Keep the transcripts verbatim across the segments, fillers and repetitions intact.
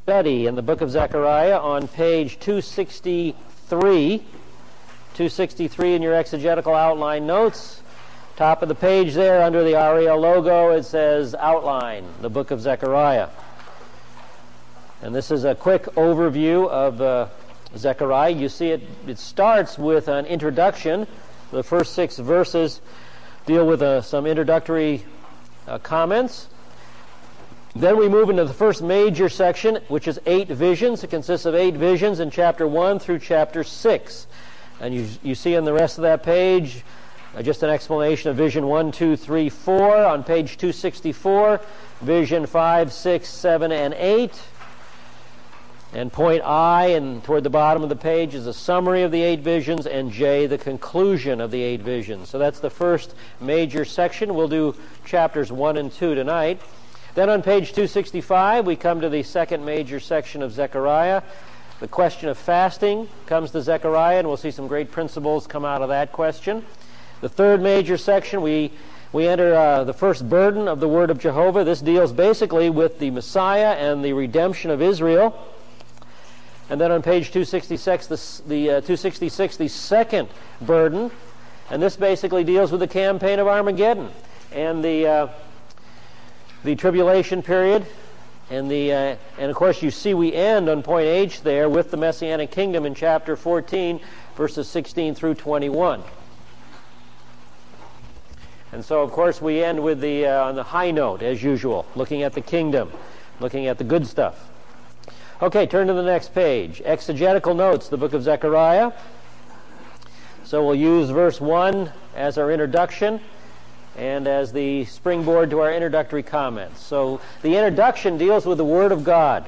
Study in the book of Zechariah on page two sixty-three. two sixty-three in your exegetical outline notes. Top of the page there under the Ariel logo it says Outline, the book of Zechariah. And this is a quick overview of uh, Zechariah. You see it, it starts with an introduction. The first six verses deal with uh, some introductory uh, comments. Then we move into the first major section, which is eight visions. It consists of eight visions in chapter one through chapter six. And you, you see on the rest of that page uh, just an explanation of vision one, two, three, four. On page two sixty-four, vision five, six, seven, and eight. And point I, and toward the bottom of the page, is a summary of the eight visions, and J, the conclusion of the eight visions. So that's the first major section. We'll do chapters one and two tonight. Then on page two sixty-five, we come to the second major section of Zechariah. The question of fasting comes to Zechariah, and we'll see some great principles come out of that question. The third major section, we, we enter uh, the first burden of the word of Jehovah. This deals basically with the Messiah and the redemption of Israel. And then on page two sixty-six, the, the, uh, two sixty-six, the second burden, and this basically deals with the campaign of Armageddon and the... Uh, the tribulation period, and the uh, and of course you see we end on point H there with the Messianic kingdom in chapter fourteen, verses sixteen through twenty-one. And so of course we end with the uh, on the high note as usual, looking at the kingdom, looking at the good stuff. Okay, turn to the next page. Exegetical notes, the book of Zechariah. So we'll use verse one as our introduction and as the springboard to our introductory comments. So the introduction deals with the Word of God.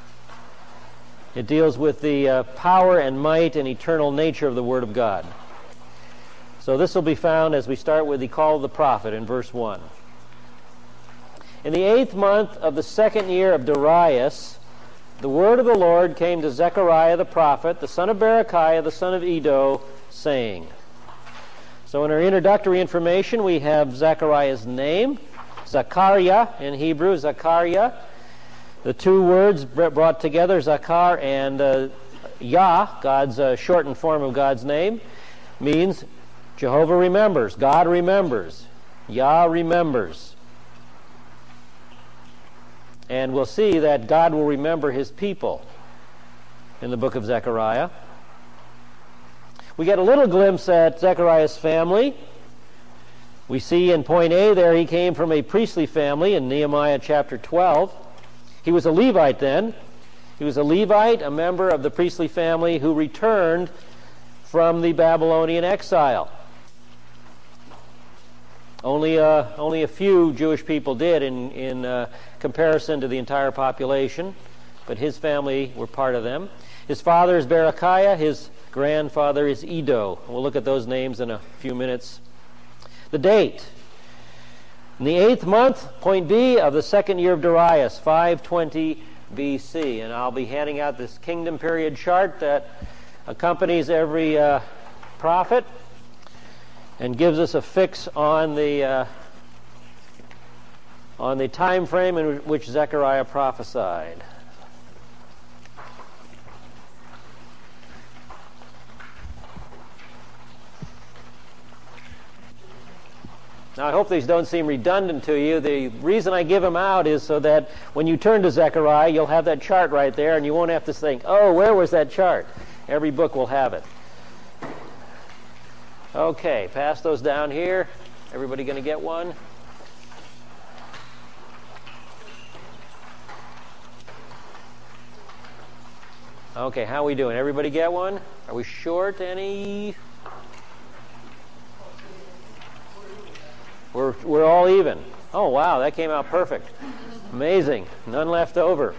It deals with the uh, power and might and eternal nature of the Word of God. So this will be found as we start with the call of the prophet in verse one. In the eighth month of the second year of Darius, the word of the Lord came to Zechariah the prophet, the son of Berechiah, the son of Iddo, saying... So in our introductory information, we have Zechariah's name, Zachariah in Hebrew, Zachariah. The two words brought together, Zachar and uh, Yah, God's uh, shortened form of God's name, means Jehovah remembers, God remembers, Yah remembers. And we'll see that God will remember His people in the book of Zechariah. We get a little glimpse at Zechariah's family. We see in point A there he came from a priestly family in Nehemiah chapter twelve. He was a Levite then. He was a Levite, a member of the priestly family who returned from the Babylonian exile. Only, uh, only a few Jewish people did in, in uh, comparison to the entire population, but his family were part of them. His father is Berechiah, his grandfather is Iddo. We'll look at those names in a few minutes. The date. In the eighth month, point B, of the second year of Darius, five twenty B C. And I'll be handing out this kingdom period chart that accompanies every uh, prophet and gives us a fix on the uh, on the time frame in which Zechariah prophesied. Now, I hope these don't seem redundant to you. The reason I give them out is so that when you turn to Zechariah, you'll have that chart right there, and you won't have to think, oh, where was that chart? Every book will have it. Okay, pass those down here. Everybody going to get one? Okay, how are we doing? Everybody get one? Are we short any? We're, we're all even. Oh, wow, that came out perfect. Amazing. None left over.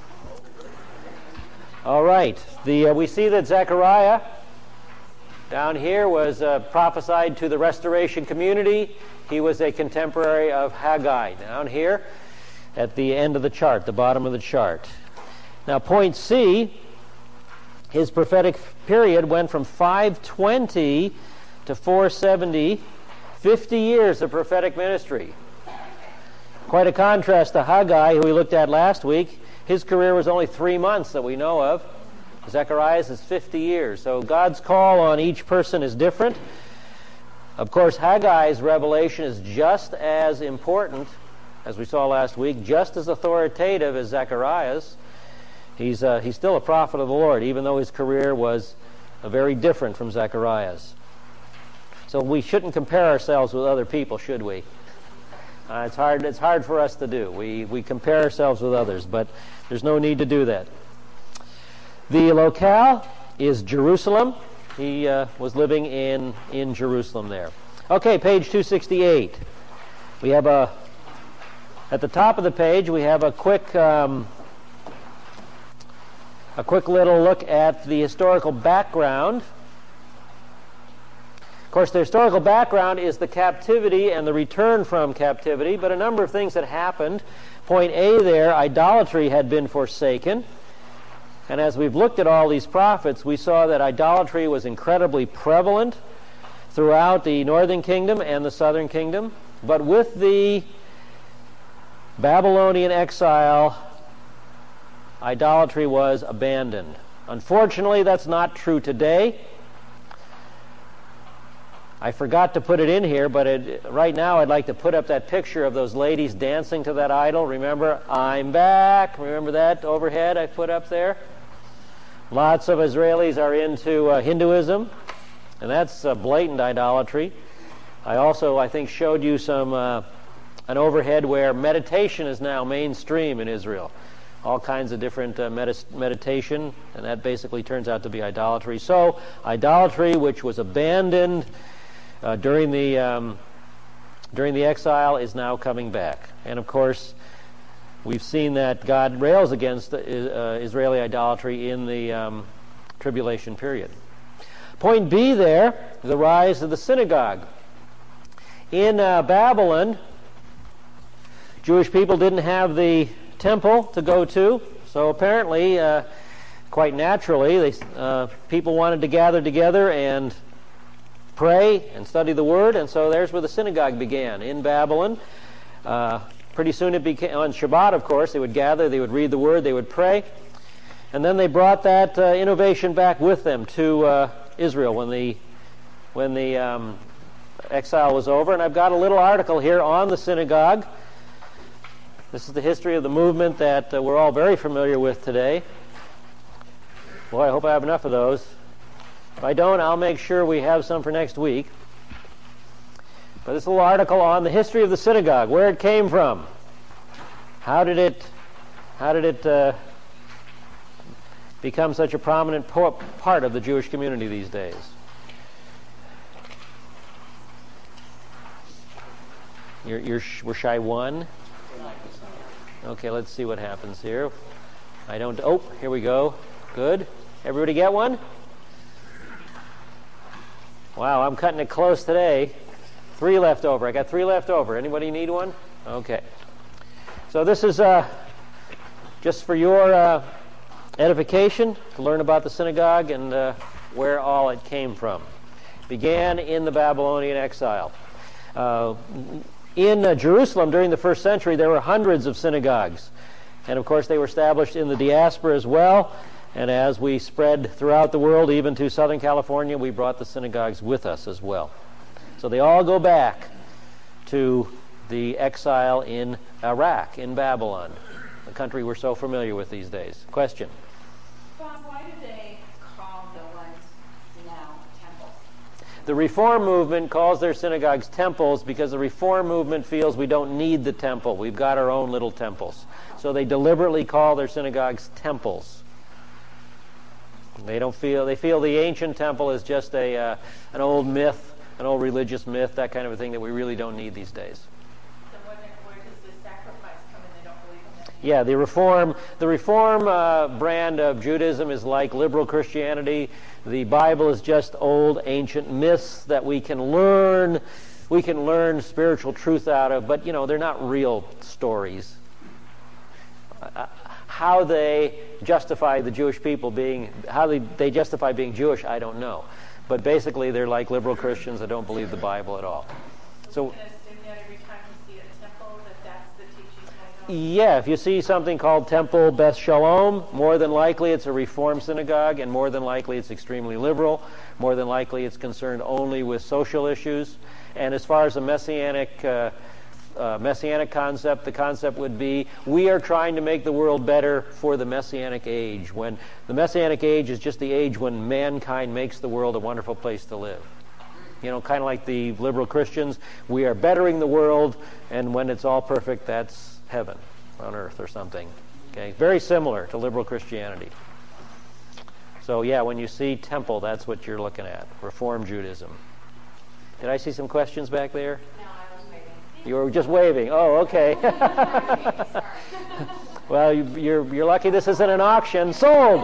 All right. The, uh, we see that Zechariah down here was uh, prophesied to the restoration community. He was a contemporary of Haggai. Down here at the end of the chart, the bottom of the chart. Now, point C, his prophetic period went from five twenty to four seventy. fifty years of prophetic ministry. Quite a contrast to Haggai, who we looked at last week. his career was only three months that we know of. Zechariah's is fifty years. So God's call on each person is different. Of course, Haggai's revelation is just as important, as we saw last week, just as authoritative as Zechariah's. He's, uh, he's still a prophet of the Lord, even though his career was uh, very different from Zechariah's. So we shouldn't compare ourselves with other people, should we? Uh, it's hard. It's hard for us to do. We we compare ourselves with others, but there's no need to do that. The locale is Jerusalem. He uh, was living in in Jerusalem there. Okay, page two sixty-eight. We have a at the top of the page. We have a quick um, a quick little look at the historical background. Of course, the historical background is the captivity and the return from captivity, but a number of things had happened. Point A there, idolatry had been forsaken. And as we've looked at all these prophets, we saw that idolatry was incredibly prevalent throughout the northern kingdom and the southern kingdom. But with the Babylonian exile, idolatry was abandoned. Unfortunately, that's not true today. I forgot to put it in here, but it, right now I'd like to put up that picture of those ladies dancing to that idol. Remember, I'm back. Remember that overhead I put up there? Lots of Israelis are into uh, Hinduism, and that's uh, blatant idolatry. I also, I think, showed you some uh, an overhead where meditation is now mainstream in Israel. All kinds of different uh, medis- meditation, and that basically turns out to be idolatry. So, idolatry, which was abandoned Uh, during the um, during the exile, is now coming back. And of course, we've seen that God rails against uh, Israeli idolatry in the um, tribulation period. Point B there, the rise of the synagogue. In uh, Babylon, Jewish people didn't have the temple to go to, so apparently, uh, quite naturally, they, uh, people wanted to gather together and pray and study the Word, and so there's where the synagogue began, in Babylon. Uh, pretty soon it became, on Shabbat, of course, they would gather, they would read the Word, they would pray, and then they brought that uh, innovation back with them to uh, Israel when the when the um, exile was over. And I've got a little article here on the synagogue. This is the history of the movement that uh, we're all very familiar with today. Boy, I hope I have enough of those. If I don't, I'll make sure we have some for next week. But this little article on the history of the synagogue, where it came from, how did it, how did it uh, become such a prominent po- part of the Jewish community these days? You're, you're sh- we're shy one. Okay, let's see what happens here. I don't. Oh, here we go. Good. Everybody get one? Wow, I'm cutting it close today. Three left over. I got three left over. Anybody need one? Okay. So this is uh, just for your uh, edification, to learn about the synagogue and uh, where all it came from. Began in the Babylonian exile. Uh, in uh, Jerusalem during the first century, there were hundreds of synagogues. And of course, they were established in the diaspora as well. And as we spread throughout the world, even to Southern California, we brought the synagogues with us as well. So they all go back to the exile in Iraq, in Babylon, the country we're so familiar with these days. Question? Bob, why do they call the ones now temples? The Reform movement calls their synagogues temples because the Reform movement feels we don't need the temple. We've got our own little temples. So they deliberately call their synagogues temples. They don't feel they feel the ancient temple is just a uh, an old myth, an old religious myth, that kind of a thing that we really don't need these days. So when it, where does the sacrifice come in? They don't believe in that. Yeah, the reform the reform uh, brand of Judaism is like liberal Christianity. The Bible is just old ancient myths that we can learn we can learn spiritual truth out of, but you know they're not real stories. Uh, how they justify the Jewish people being, how they, they justify being Jewish, I don't know. But basically, they're like liberal Christians that don't believe the Bible at all. So, So we can assume that every time we see a temple, that that's the teaching going on? yeah, if you see something called Temple Beth Shalom, more than likely it's a Reform synagogue, and more than likely it's extremely liberal. More than likely it's concerned only with social issues. And as far as a messianic uh, uh, messianic concept, the concept would be we are trying to make the world better for the messianic age. When the messianic age is just the age when mankind makes the world a wonderful place to live. You know, kind of like the liberal Christians, we are bettering the world, and when it's all perfect, that's heaven on earth or something. Okay, very similar to liberal Christianity. So yeah, when you see temple, that's what you're looking at, Reform Judaism. Did I see some questions back there? No, I was waving. You were just waving. Oh, okay. Sorry. Well, you, you're you're lucky this isn't an auction. Sold.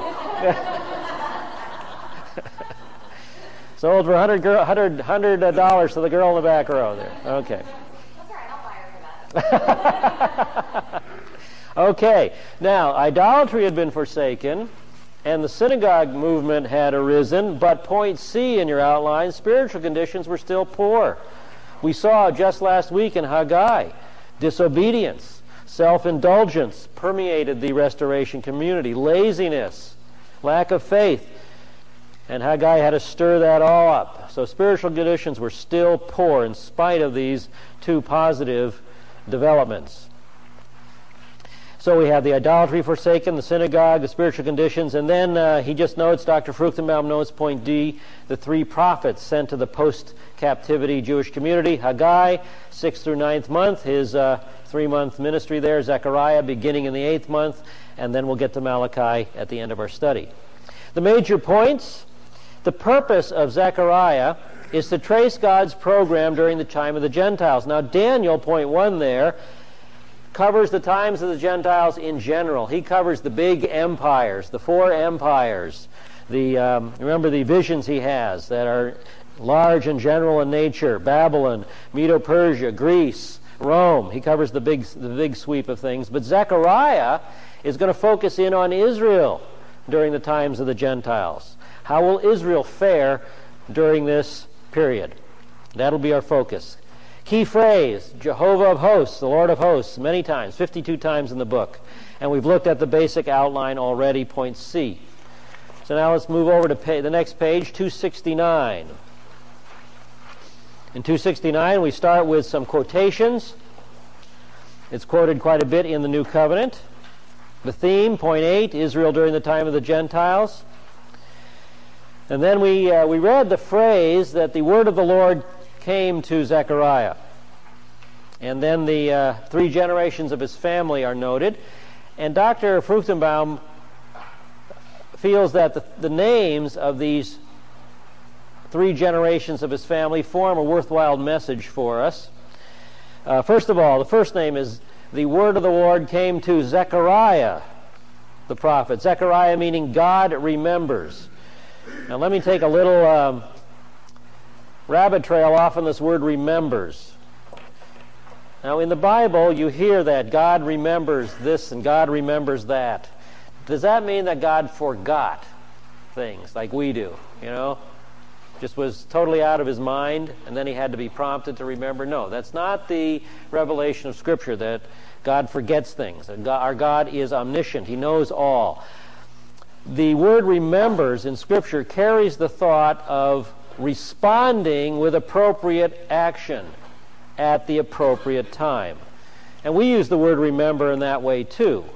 Sold for one hundred dollars to the girl in the back row there. Okay. That's all right. I'll buy her for that. Okay. Now, idolatry had been forsaken, and the synagogue movement had arisen, but point C in your outline, spiritual conditions were still poor. We saw just last week in Haggai, disobedience, self-indulgence permeated the restoration community, laziness, lack of faith. And Haggai had to stir that all up. So spiritual conditions were still poor in spite of these two positive developments. So we have the idolatry forsaken, the synagogue, the spiritual conditions, and then uh, he just notes, Doctor Fruchtenbaum notes, point D, the three prophets sent to the post-captivity Jewish community. Haggai, sixth through ninth month, his uh, three-month ministry there. Zechariah, beginning in the eighth month, and then we'll get to Malachi at the end of our study. The major points. The purpose of Zechariah is to trace God's program during the time of the Gentiles. Now, Daniel, point one there, covers the times of the Gentiles in general. He covers the big empires, the four empires. The um, remember the visions he has that are large and general in nature: Babylon, Medo-Persia, Greece, Rome. He covers the big, the big sweep of things. But Zechariah is going to focus in on Israel during the times of the Gentiles. How will Israel fare during this period? That'll be our focus. Key phrase, Jehovah of hosts, the Lord of hosts, many times, fifty-two times in the book. And we've looked at the basic outline already, point C. So now let's move over to pay, the next page, two sixty-nine. In two sixty-nine, we start with some quotations. It's quoted quite a bit in the New Covenant. The theme, point eight, Israel during the time of the Gentiles. And then we uh, we read the phrase that the word of the Lord came to Zechariah. And then the uh, three generations of his family are noted. And Doctor Fruchtenbaum feels that the, the names of these three generations of his family form a worthwhile message for us. Uh, first of all, the first name is the word of the Lord came to Zechariah, the prophet. Zechariah meaning God remembers. Now let me take a little um, rabbit trail off on this word remembers. Now in the Bible you hear that God remembers this and God remembers that. Does that mean that God forgot things like we do, you know? Just was totally out of his mind and then he had to be prompted to remember? No, that's not the revelation of Scripture, that God forgets things. Our God is omniscient. He knows all. The word remembers in Scripture carries the thought of responding with appropriate action at the appropriate time. And we use the word remember in that way too.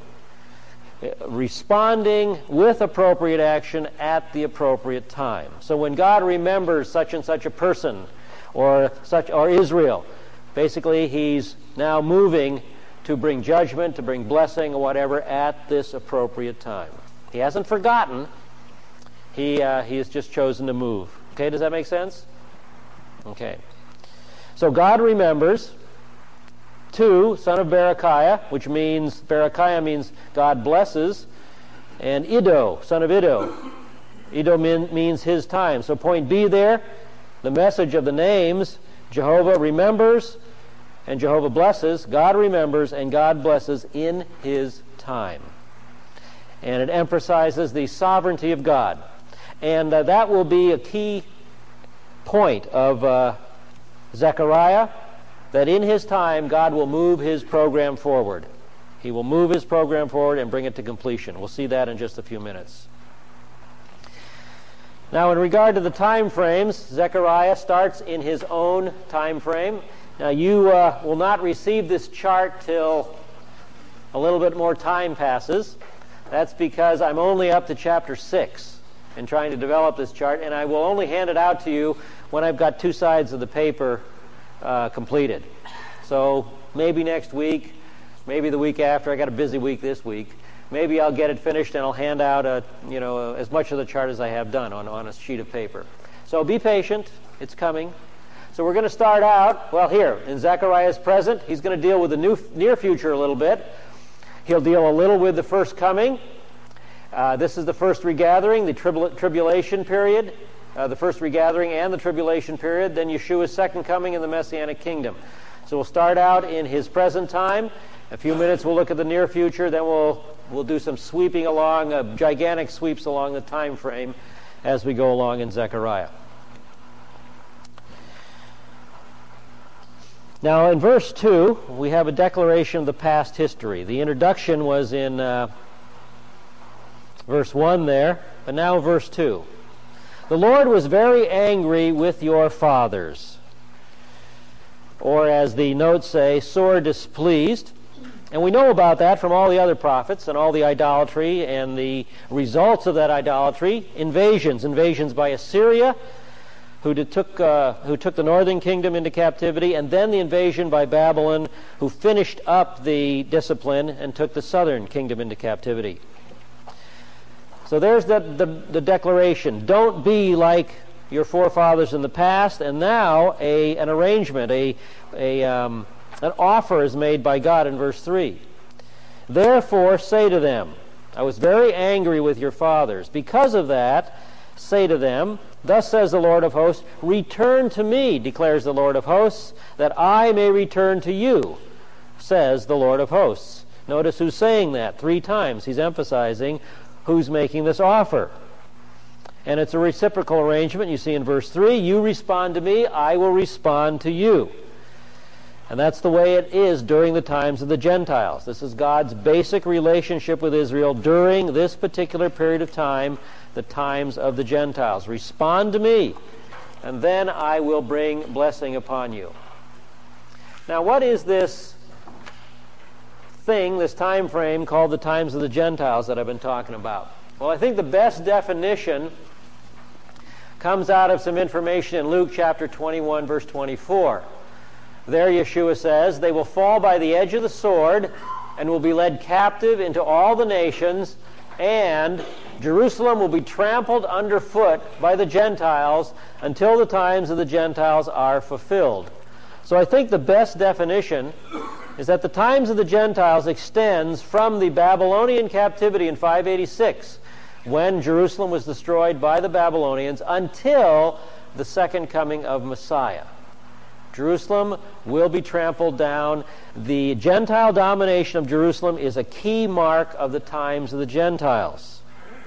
Responding with appropriate action at the appropriate time. So when God remembers such and such a person or such or Israel, basically he's now moving to bring judgment, to bring blessing or whatever at this appropriate time. He hasn't forgotten. He uh, he has just chosen to move. Okay, does that make sense? Okay. So God remembers. Two, son of Berechiah, which means, Berechiah means God blesses. And Iddo, son of Iddo. Iddo mean, means his time. So point B there, the message of the names, Jehovah remembers and Jehovah blesses. God remembers and God blesses in his time. And it emphasizes the sovereignty of God. And uh, that will be a key point of uh, Zechariah, that in his time God will move his program forward. He will move his program forward and bring it to completion. We'll see that in just a few minutes. Now, in regard to the time frames, Zechariah starts in his own time frame. Now, you uh, will not receive this chart till a little bit more time passes. That's because I'm only up to chapter six in trying to develop this chart, and I will only hand it out to you when I've got two sides of the paper uh, completed. So maybe next week, maybe the week after. I got a busy week this week. Maybe I'll get it finished and I'll hand out a, you know, as much of the chart as I have done on, on a sheet of paper. So be patient. It's coming. So we're going to start out, well, here, in Zechariah's present. He's going to deal with the new, near future a little bit. He'll deal a little with the first coming. Uh, this is the first regathering, the tribula- tribulation period, uh, the first regathering and the tribulation period, then Yeshua's second coming in the Messianic kingdom. So we'll start out in his present time. A few minutes we'll look at the near future, then we'll we'll do some sweeping along, uh, gigantic sweeps along the time frame as we go along in Zechariah. Now in verse two, we have a declaration of the past history. The introduction was in uh, verse one there, but now verse two. The Lord was very angry with your fathers, or as the notes say, sore displeased. And we know about that from all the other prophets and all the idolatry and the results of that idolatry. Invasions, invasions by Assyria, who did, took uh, who took the northern kingdom into captivity, and then the invasion by Babylon, who finished up the discipline and took the southern kingdom into captivity. So there's the, the, the declaration. Don't be like your forefathers in the past. And now a an arrangement, a a um, an offer is made by God in verse three. Therefore say to them, I was very angry with your fathers. Because of that, say to them, thus says the Lord of hosts, return to me, declares the Lord of hosts, that I may return to you, says the Lord of hosts. Notice who's saying that three times. He's emphasizing who's making this offer. And it's a reciprocal arrangement. You see in verse three, you respond to me, I will respond to you. And that's the way it is during the times of the Gentiles. This is God's basic relationship with Israel during this particular period of time, the times of the Gentiles. Respond to me, and then I will bring blessing upon you. Now, what is this thing, this time frame called the times of the Gentiles that I've been talking about? Well, I think the best definition comes out of some information in Luke chapter twenty-one, verse twenty-four. There Yeshua says, they will fall by the edge of the sword and will be led captive into all the nations, and Jerusalem will be trampled underfoot by the Gentiles until the times of the Gentiles are fulfilled. So I think the best definition is that the times of the Gentiles extends from the Babylonian captivity in five eighty-six, when Jerusalem was destroyed by the Babylonians, until the second coming of Messiah. Jerusalem will be trampled down. The Gentile domination of Jerusalem is a key mark of the times of the Gentiles.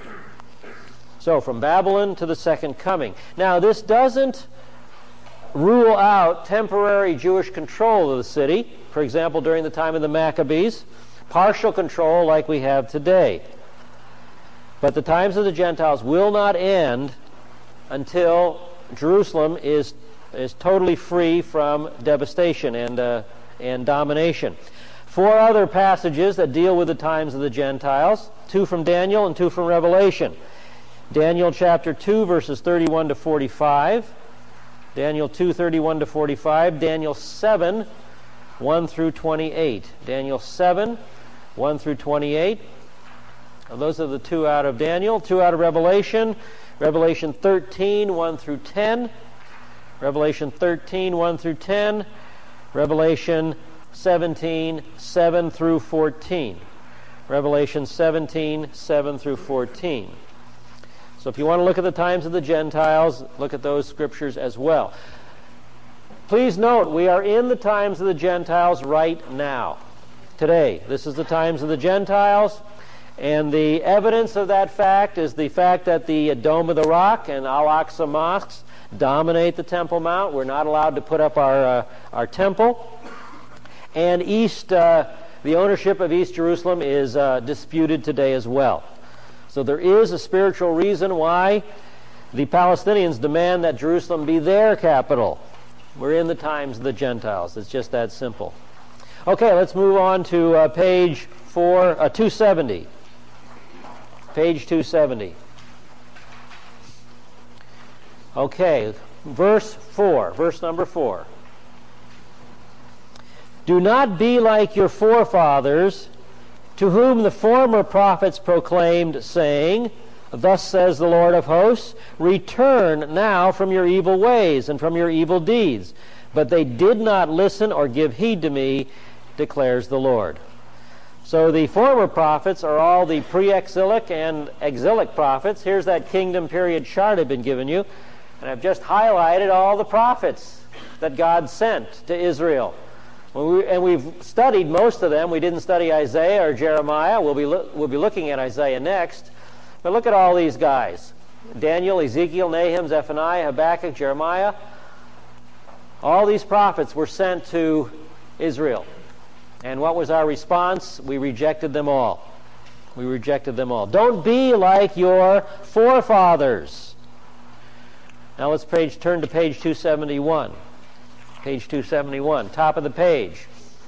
So from Babylon to the second coming. Now this doesn't rule out temporary Jewish control of the city. For example, during the time of the Maccabees, partial control like we have today. But the times of the Gentiles will not end until Jerusalem is is totally free from devastation and uh, and domination. Four other passages that deal with the times of the Gentiles, two from Daniel and two from Revelation. Daniel chapter two, verses thirty-one to forty-five. Daniel two, thirty-one to forty-five. Daniel seven, one through twenty-eight. Daniel seven, one through twenty-eight. Now, those are the two out of Daniel. Two out of Revelation. Revelation thirteen, one through ten. Revelation thirteen, one through ten. Revelation seventeen, seven through fourteen. Revelation seventeen, seven through fourteen. So if you want to look at the times of the Gentiles, look at those scriptures as well. Please note, we are in the times of the Gentiles right now. Today, this is the times of the Gentiles. And the evidence of that fact is the fact that the Dome of the Rock and Al-Aqsa mosques dominate the Temple Mount. We're not allowed to put up our uh, our temple. And east uh, the ownership of East Jerusalem is uh, disputed today as well. So there is a spiritual reason why the Palestinians demand that Jerusalem be their capital. We're in the times of the Gentiles. It's just that simple. Okay, let's move on to uh, page four, uh, two seventy. Page two seventy. Okay, verse four, verse number four. Do not be like your forefathers, to whom the former prophets proclaimed, saying, Thus says the Lord of hosts, return now from your evil ways and from your evil deeds. But they did not listen or give heed to me, declares the Lord. So the former prophets are all the pre-exilic and exilic prophets. Here's that kingdom period chart I've been giving you. And I've just highlighted all the prophets that God sent to Israel. We, and we've studied most of them. We didn't study Isaiah or Jeremiah. We'll be, lo- we'll be looking at Isaiah next. But look at all these guys. Daniel, Ezekiel, Nahum, Zephaniah, Habakkuk, Jeremiah. All these prophets were sent to Israel. And what was our response? We rejected them all. We rejected them all. Don't be like your forefathers. Now let's page, turn to page two seventy-one. Page two seventy-one, top of the page.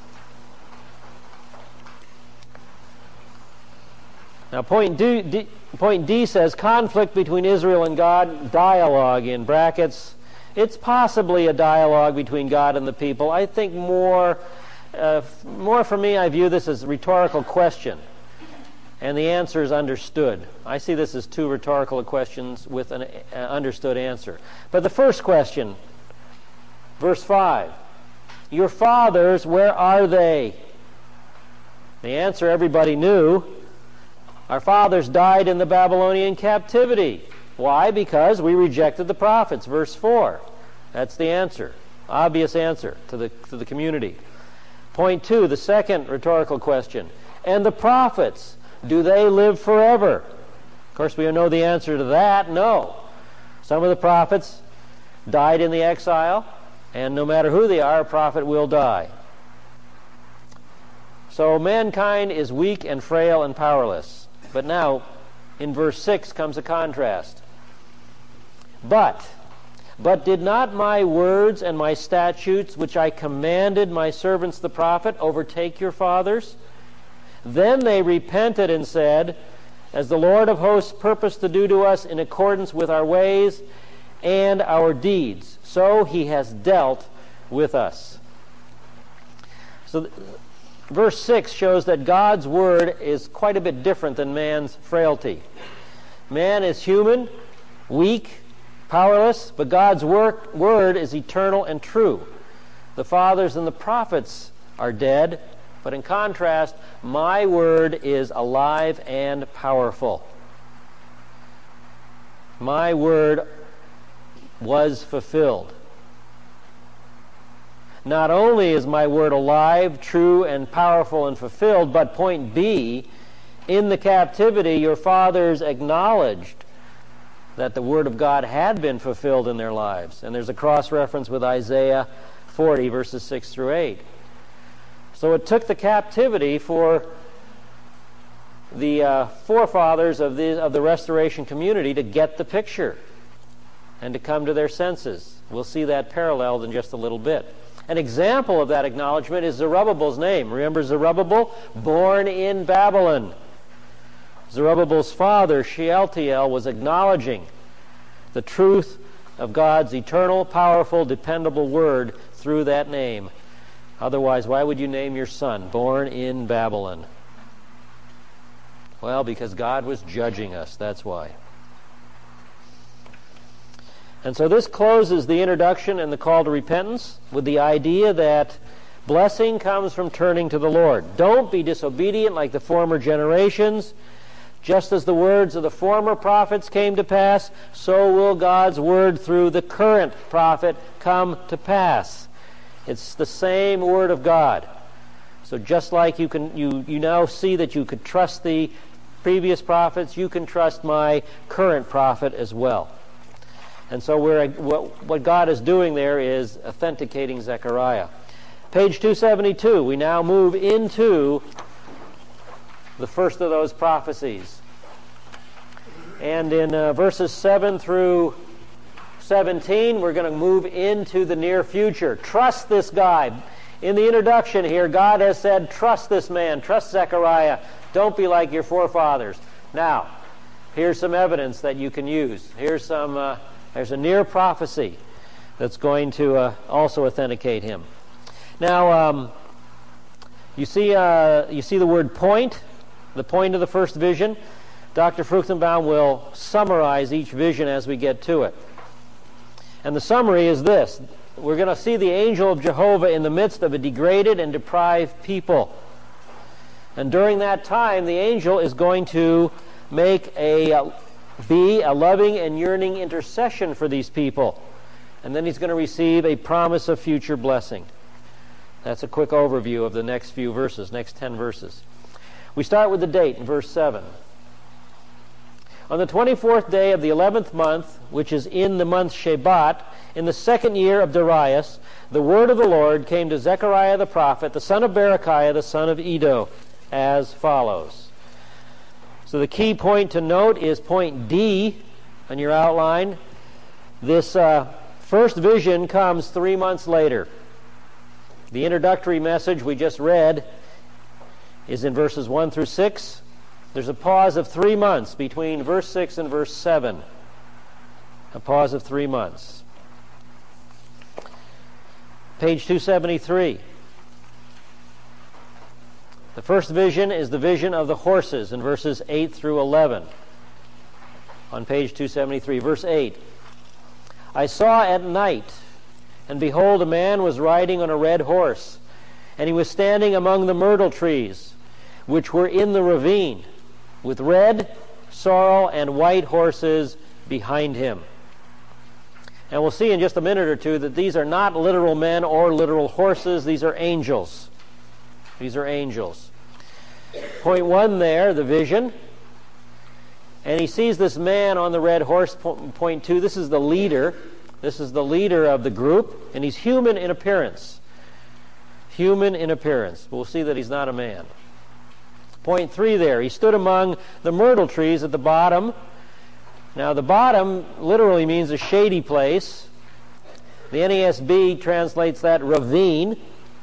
Now point D, D, point D says conflict between Israel and God, dialogue in brackets. It's possibly a dialogue between God and the people. I think more, uh, more for me, I view this as a rhetorical question. And the answer is understood. I see this as two rhetorical questions with an uh, understood answer. But the first question, verse five, your fathers, where are they? The answer everybody knew. Our fathers died in the Babylonian captivity. Why? Because we rejected the prophets. Verse four. That's the answer. Obvious answer to the, to the community. Point two, the second rhetorical question. And the prophets, do they live forever? Of course, we know the answer to that. No. Some of the prophets died in the exile, and no matter who they are, a prophet will die. So mankind is weak and frail and powerless. But now, in verse six comes a contrast. But, but did not my words and my statutes, which I commanded my servants the prophet, overtake your fathers? Then they repented and said, as the Lord of hosts purposed to do to us in accordance with our ways and our deeds, so he has dealt with us. So verse six shows that God's word is quite a bit different than man's frailty. Man is human, weak, powerless, but God's work, word is eternal and true. The fathers and the prophets are dead, but in contrast, my word is alive and powerful. My word was fulfilled. Not only is my word alive, true, and powerful and fulfilled, but point B, in the captivity, your fathers acknowledged that the word of God had been fulfilled in their lives. And there's a cross-reference with Isaiah forty, verses six through eight. So it took the captivity for the uh, forefathers of the, of the restoration community to get the picture and to come to their senses. We'll see that paralleled in just a little bit. An example of that acknowledgement is Zerubbabel's name. Remember Zerubbabel? Born in Babylon. Zerubbabel's father, Shealtiel, was acknowledging the truth of God's eternal, powerful, dependable word through that name. Otherwise, why would you name your son Born in Babylon? Well, because God was judging us, that's why. And so this closes the introduction and the call to repentance with the idea that blessing comes from turning to the Lord. Don't be disobedient like the former generations. Just as the words of the former prophets came to pass, so will God's word through the current prophet come to pass. It's the same word of God. So just like you can, you, you now see that you could trust the previous prophets, you can trust my current prophet as well. And so we're, what, what God is doing there is authenticating Zechariah. Page two seventy-two, we now move into the first of those prophecies. And in uh, verses seven through seventeen, we're going to move into the near future. Trust this guy. In the introduction here, God has said, trust this man, trust Zechariah. Don't be like your forefathers. Now, here's some evidence that you can use. Here's some. Uh, there's a near prophecy that's going to uh, also authenticate him. Now, um, you see, uh, you see the word point, the point of the first vision. Doctor Fruchtenbaum will summarize each vision as we get to it. And the summary is this. We're going to see the angel of Jehovah in the midst of a degraded and deprived people. And during that time, the angel is going to make a, uh, be a loving and yearning intercession for these people. And then he's going to receive a promise of future blessing. That's a quick overview of the next few verses, next ten verses. We start with the date in verse seven. On the twenty-fourth day of the eleventh month, which is in the month Shebat, in the second year of Darius, the word of the Lord came to Zechariah the prophet, the son of Berechiah, the son of Iddo, as follows. So the key point to note is point D on your outline. This uh, first vision comes three months later. The introductory message we just read is in verses one through six. There's a pause of three months between verse six and verse seven. A pause of three months. Page two seventy-three. The first vision is the vision of the horses in verses eight through eleven. On page two seventy-three, verse eight. I saw at night, and behold, a man was riding on a red horse, and he was standing among the myrtle trees, which were in the ravine, with red, sorrel, and white horses behind him. And we'll see in just a minute or two that these are not literal men or literal horses. These are angels. These are angels. Point one there, the vision. And he sees this man on the red horse. Point two, this is the leader. This is the leader of the group. And he's human in appearance. Human in appearance. We'll see that he's not a man. Point three there, he stood among the myrtle trees at the bottom. Now the bottom literally means a shady place. The N A S B translates that ravine.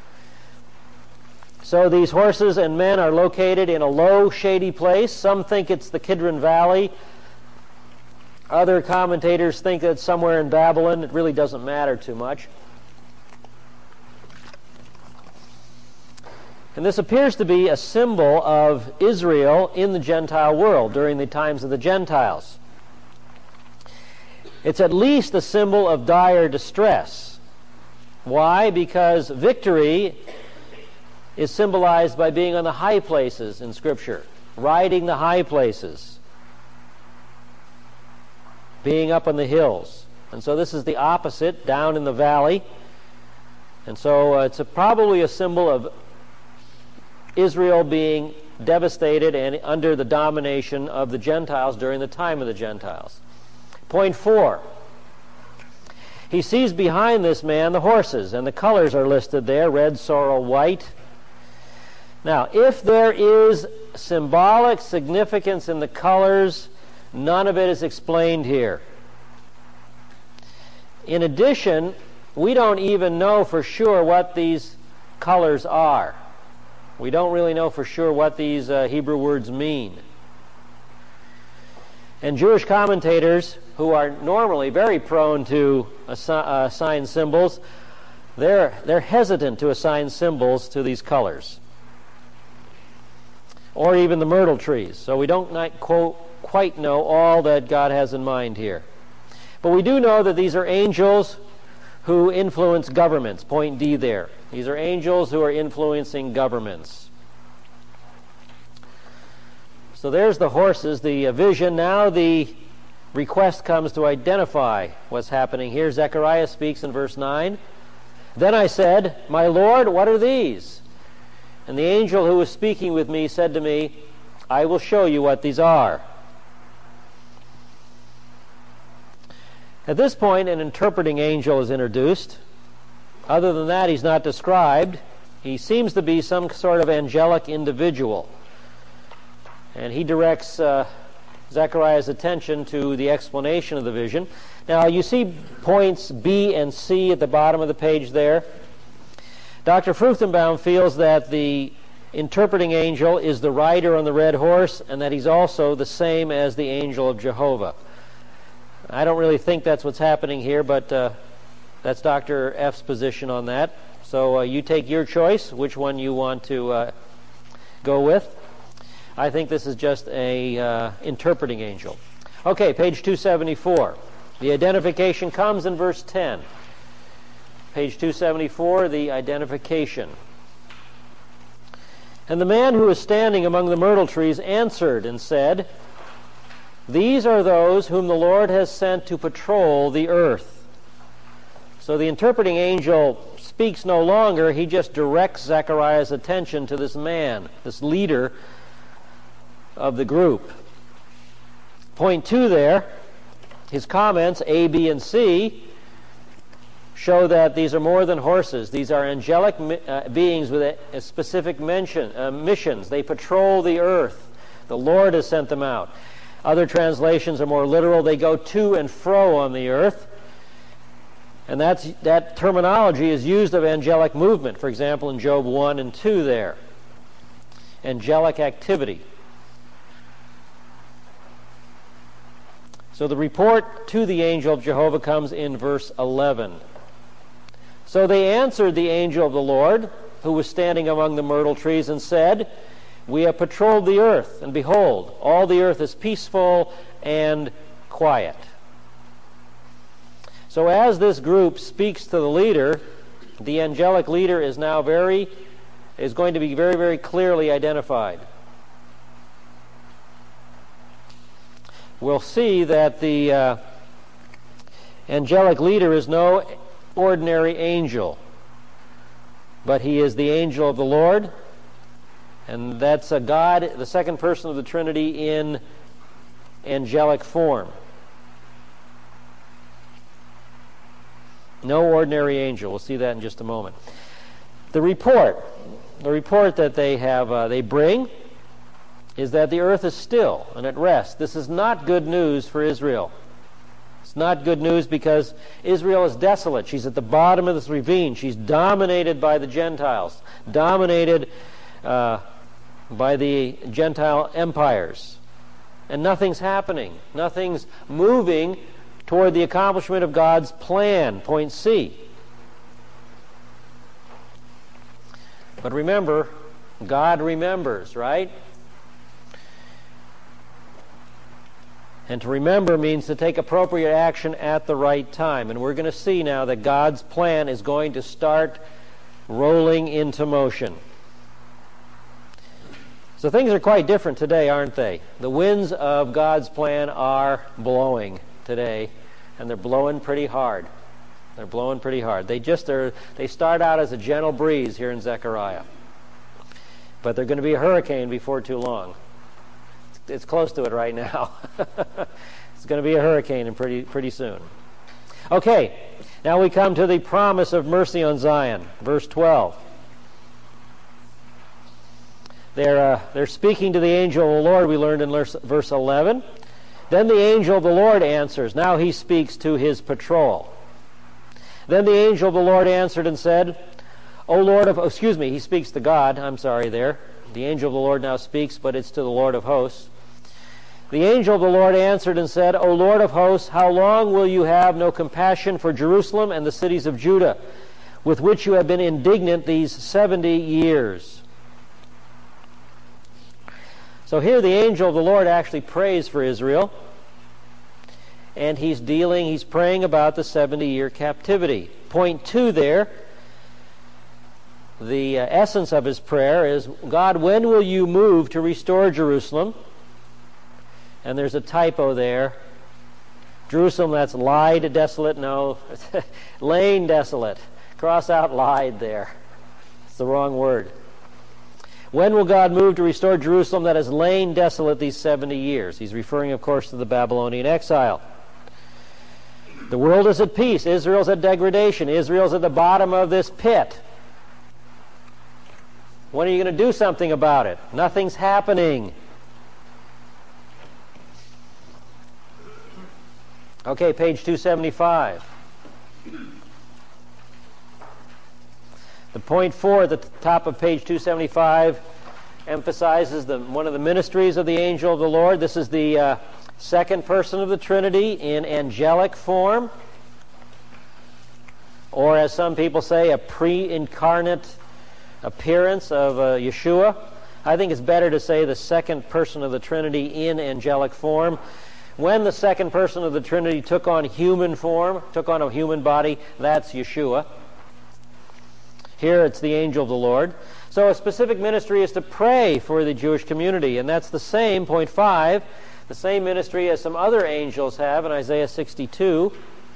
So these horses and men are located in a low, shady place. Some think it's the Kidron Valley. Other commentators think it's somewhere in Babylon. It really doesn't matter too much. And this appears to be a symbol of Israel in the Gentile world during the times of the Gentiles. It's at least a symbol of dire distress. Why? Because victory is symbolized by being on the high places in Scripture, riding the high places, being up on the hills. And so this is the opposite, down in the valley. And so uh, it's a, probably a symbol of Israel being devastated and under the domination of the Gentiles during the time of the Gentiles. Point four. He sees behind this man the horses, and the colors are listed there, red, sorrel, white. Now, if there is symbolic significance in the colors, none of it is explained here. In addition, we don't even know for sure what these colors are. We don't really know for sure what these uh, Hebrew words mean. And Jewish commentators, who are normally very prone to assi- assign symbols, they're, they're hesitant to assign symbols to these colors. Or even the myrtle trees. So we don't not quote, quite know all that God has in mind here. But we do know that these are angels who influence governments. Point D there. These are angels who are influencing governments. So there's the horses, the uh, vision. Now the request comes to identify what's happening here. Zechariah speaks in verse nine. Then I said, "My Lord, what are these?" And the angel who was speaking with me said to me, "I will show you what these are." At this point, an interpreting angel is introduced. Other than that, he's not described. He seems to be some sort of angelic individual. And he directs uh, Zechariah's attention to the explanation of the vision. Now, you see points B and C at the bottom of the page there. Doctor Fruchtenbaum feels that the interpreting angel is the rider on the red horse, and that he's also the same as the angel of Jehovah. I don't really think that's what's happening here, but uh, that's Doctor F's position on that. So uh, you take your choice, which one you want to uh, go with. I think this is just a uh, interpreting angel. Okay, page two seventy-four. The identification comes in verse ten. Page two seventy-four, the identification. And the man who was standing among the myrtle trees answered and said, "These are those whom the Lord has sent to patrol the earth." So the interpreting angel speaks no longer. He just directs Zechariah's attention to this man, this leader of the group. Point two there, his comments, A, B, and C, show that these are more than horses. These are angelic uh, beings with a, a specific mention, uh, missions. They patrol the earth. The Lord has sent them out. Other translations are more literal. They go to and fro on the earth. And that's, that terminology is used of angelic movement. For example, in Job one and two there. Angelic activity. So the report to the angel of Jehovah comes in verse eleven. So they answered the angel of the Lord, who was standing among the myrtle trees, and said, "We have patrolled the earth, and behold, all the earth is peaceful and quiet." So as this group speaks to the leader, the angelic leader is now very, is going to be very, very clearly identified. We'll see that the uh, angelic leader is no ordinary angel, but he is the angel of the Lord, and that's a God, the second person of the Trinity in angelic form. No ordinary angel. We'll see that in just a moment. The report, the report that they have, uh, they bring, is that the earth is still and at rest. This is not good news for Israel. It's not good news because Israel is desolate. She's at the bottom of this ravine. She's dominated by the Gentiles, dominated uh, by the Gentile empires. And nothing's happening. Nothing's moving toward the accomplishment of God's plan. Point C. But remember, God remembers, right? And to remember means to take appropriate action at the right time. And we're going to see now that God's plan is going to start rolling into motion. So things are quite different today, aren't they? The winds of God's plan are blowing today, and they're blowing pretty hard. They're blowing pretty hard. They just are, they start out as a gentle breeze here in Zechariah. But they're going to be a hurricane before too long. It's close to it right now. It's going to be a hurricane and pretty pretty soon. Okay, now we come to the promise of mercy on Zion, verse twelve. They're uh, they're speaking to the angel of the Lord. We learned in verse eleven. Then the angel of the Lord answers. Now he speaks to his patrol. Then the angel of the Lord answered and said, "O Lord of," excuse me, he speaks to God. I'm sorry there. The angel of the Lord now speaks, but it's to the Lord of hosts. The angel of the Lord answered and said, "O Lord of hosts, how long will you have no compassion for Jerusalem and the cities of Judah, with which you have been indignant these seventy years?" So here the angel of the Lord actually prays for Israel, and he's dealing, he's praying about the seventy-year captivity. Point two there, the uh, essence of his prayer is, God, when will you move to restore Jerusalem? And there's a typo there. Jerusalem, that's lied desolate. No, laying desolate. Cross out lied there. It's the wrong word. When will God move to restore Jerusalem that has lain desolate these seventy years? He's referring, of course, to the Babylonian exile. The world is at peace. Israel's at degradation. Israel's at the bottom of this pit. When are you going to do something about it? Nothing's happening. Okay, page two seventy-five. The point four at the top of page two seventy-five emphasizes the, one of the ministries of the angel of the Lord. This is the uh, second person of the Trinity in angelic form, or as some people say, a pre-incarnate appearance of uh, Yeshua. I think it's better to say the second person of the Trinity in angelic form. When the second person of the Trinity took on human form, took on a human body, that's Yeshua. Here it's the angel of the Lord. So a specific ministry is to pray for the Jewish community, and that's the same, point five, the same ministry as some other angels have in Isaiah sixty-two.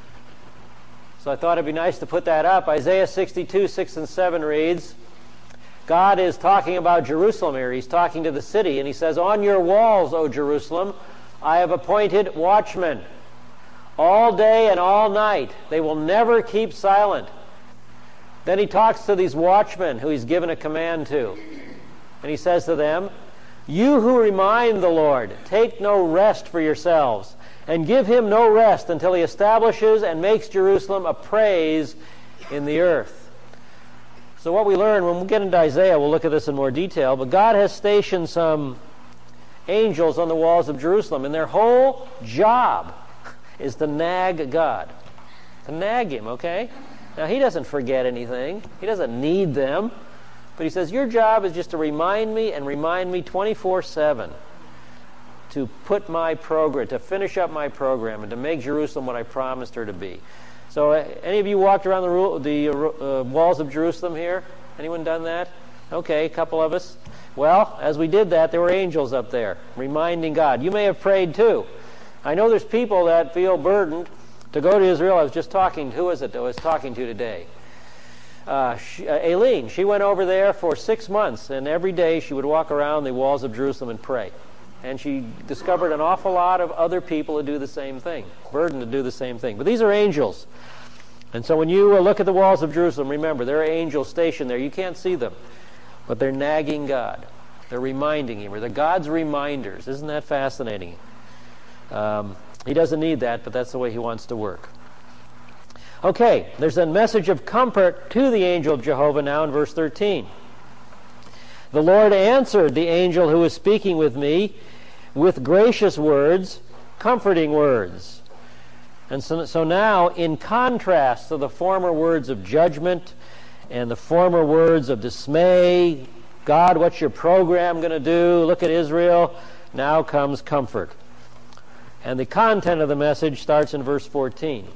So I thought it'd be nice to put that up. Isaiah sixty-two, six and seven reads, God is talking about Jerusalem here. He's talking to the city, and he says, "On your walls, O Jerusalem, I have appointed watchmen. All day and all night, they will never keep silent." Then he talks to these watchmen who he's given a command to. And he says to them, "You who remind the Lord, take no rest for yourselves, and give him no rest until he establishes and makes Jerusalem a praise in the earth." So what we learn, when we get into Isaiah, we'll look at this in more detail, but God has stationed some angels on the walls of Jerusalem, and their whole job is to nag God. To nag him, okay? Now, he doesn't forget anything. He doesn't need them. But he says, your job is just to remind me and remind me twenty-four seven to put my program, to finish up my program, and to make Jerusalem what I promised her to be. So, uh, any of you walked around the, ru- the uh, walls of Jerusalem here? Anyone done that? Okay, a couple of us. Well, as we did that, there were angels up there reminding God. You may have prayed too. I know there's people that feel burdened to go to Israel. I was just talking, who is it that I was talking to today? Uh, she, uh, Aileen. She went over there for six months, and every day she would walk around the walls of Jerusalem and pray. And she discovered an awful lot of other people who do the same thing, burdened to do the same thing. But these are angels. And so when you uh, look at the walls of Jerusalem, remember, there are angels stationed there. You can't see them, but they're nagging God. They're reminding him, or they're God's reminders. Isn't that fascinating? Um, he doesn't need that, but that's the way he wants to work. Okay, there's a message of comfort to the angel of Jehovah now in verse thirteen. The Lord answered the angel who was speaking with me with gracious words, comforting words. And so, so now, in contrast to the former words of judgment and the former words of dismay, God, what's your program going to do? Look at Israel. Now comes comfort. And the content of the message starts in verse fourteen.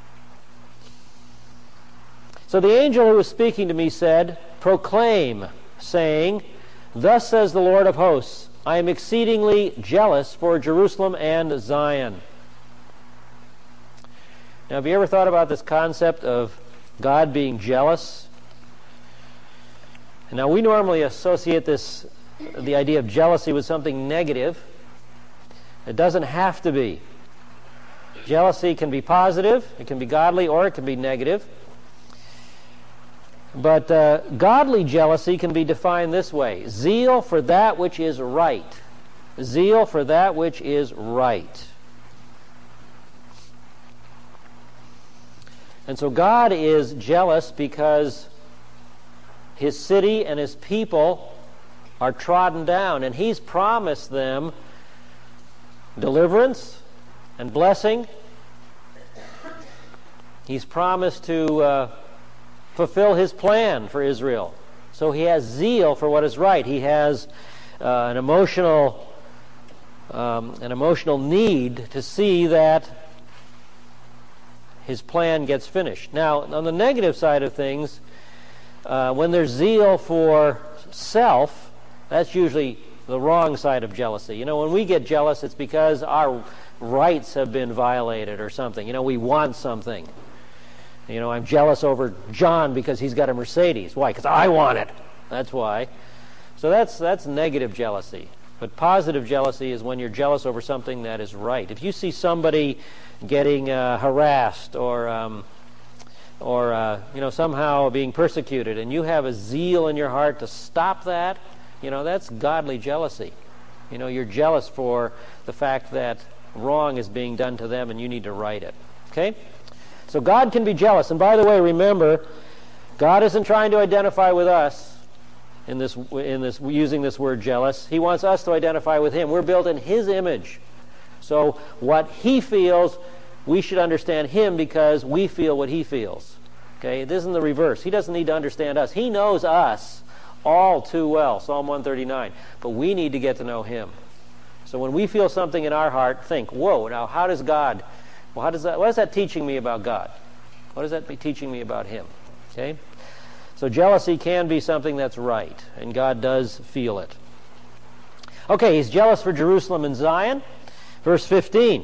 So the angel who was speaking to me said, "Proclaim, saying, Thus says the Lord of hosts, I am exceedingly jealous for Jerusalem and Zion." Now, have you ever thought about this concept of God being jealous? Now, we normally associate this, the idea of jealousy, with something negative. It doesn't have to be. Jealousy can be positive, it can be godly, or it can be negative. But uh, godly jealousy can be defined this way: zeal for that which is right. Zeal for that which is right. And so God is jealous because his city and his people are trodden down, and he's promised them deliverance and blessing. He's promised to uh, fulfill his plan for Israel. So he has zeal for what is right. He has uh, an emotional um, an emotional need to see that his plan gets finished. Now, on the negative side of things, uh, when there's zeal for self, that's usually the wrong side of jealousy. You know, when we get jealous, it's because our rights have been violated or something. You know, we want something. You know, I'm jealous over John because he's got a Mercedes. Why? Because I want it. That's why. So that's that's negative jealousy. But positive jealousy is when you're jealous over something that is right. If you see somebody getting uh, harassed or um, or uh, you know somehow being persecuted, and you have a zeal in your heart to stop that, you know that's godly jealousy. You know you're jealous for the fact that wrong is being done to them, and you need to right it. Okay, so God can be jealous. And by the way, remember, God isn't trying to identify with us in this in this using this word jealous. He wants us to identify with Him. We're built in His image. So what He feels, we should understand Him because we feel what He feels. Okay? It isn't the reverse. He doesn't need to understand us. He knows us all too well, Psalm one thirty-nine. But we need to get to know Him. So when we feel something in our heart, think, whoa, now how does God, well, how does that, what is that teaching me about God? What is that be teaching me about Him? Okay? So jealousy can be something that's right, and God does feel it. Okay, He's jealous for Jerusalem and Zion. Verse fifteen.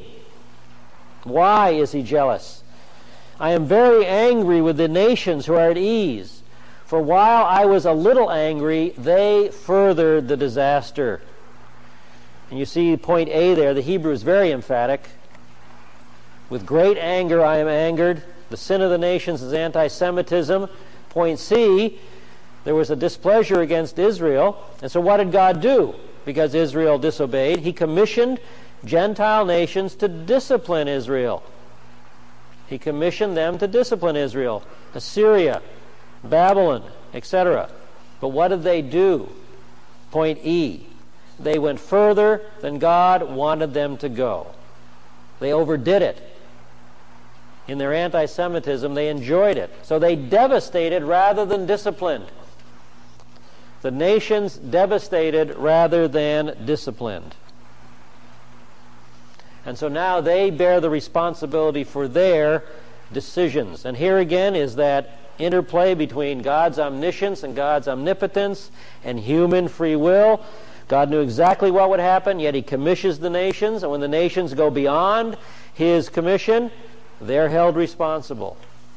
Why is He jealous? I am very angry with the nations who are at ease. For while I was a little angry, they furthered the disaster. And you see point A there, the Hebrew is very emphatic. With great anger I am angered. The sin of the nations is anti-Semitism. Point C, there was a displeasure against Israel. And so what did God do? Because Israel disobeyed, He commissioned Gentile nations to discipline Israel. He commissioned them to discipline Israel. Assyria, Babylon, et cetera. But what did they do? Point E, they went further than God wanted them to go. They overdid it. In their anti-Semitism, they enjoyed it. So they devastated rather than disciplined. The nations devastated rather than disciplined. And so now they bear the responsibility for their decisions. And here again is that interplay between God's omniscience and God's omnipotence and human free will. God knew exactly what would happen, yet He commissions the nations. And when the nations go beyond His commission, they're held responsible.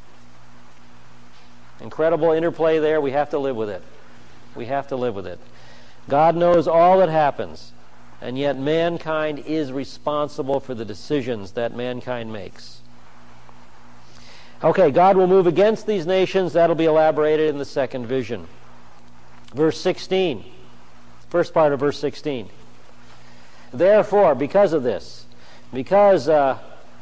Incredible interplay there. We have to live with it. We have to live with it. God knows all that happens, and yet mankind is responsible for the decisions that mankind makes. Okay, God will move against these nations. That'll be elaborated in the second vision. Verse sixteen. First part of verse sixteen. Therefore, because of this, because... Uh,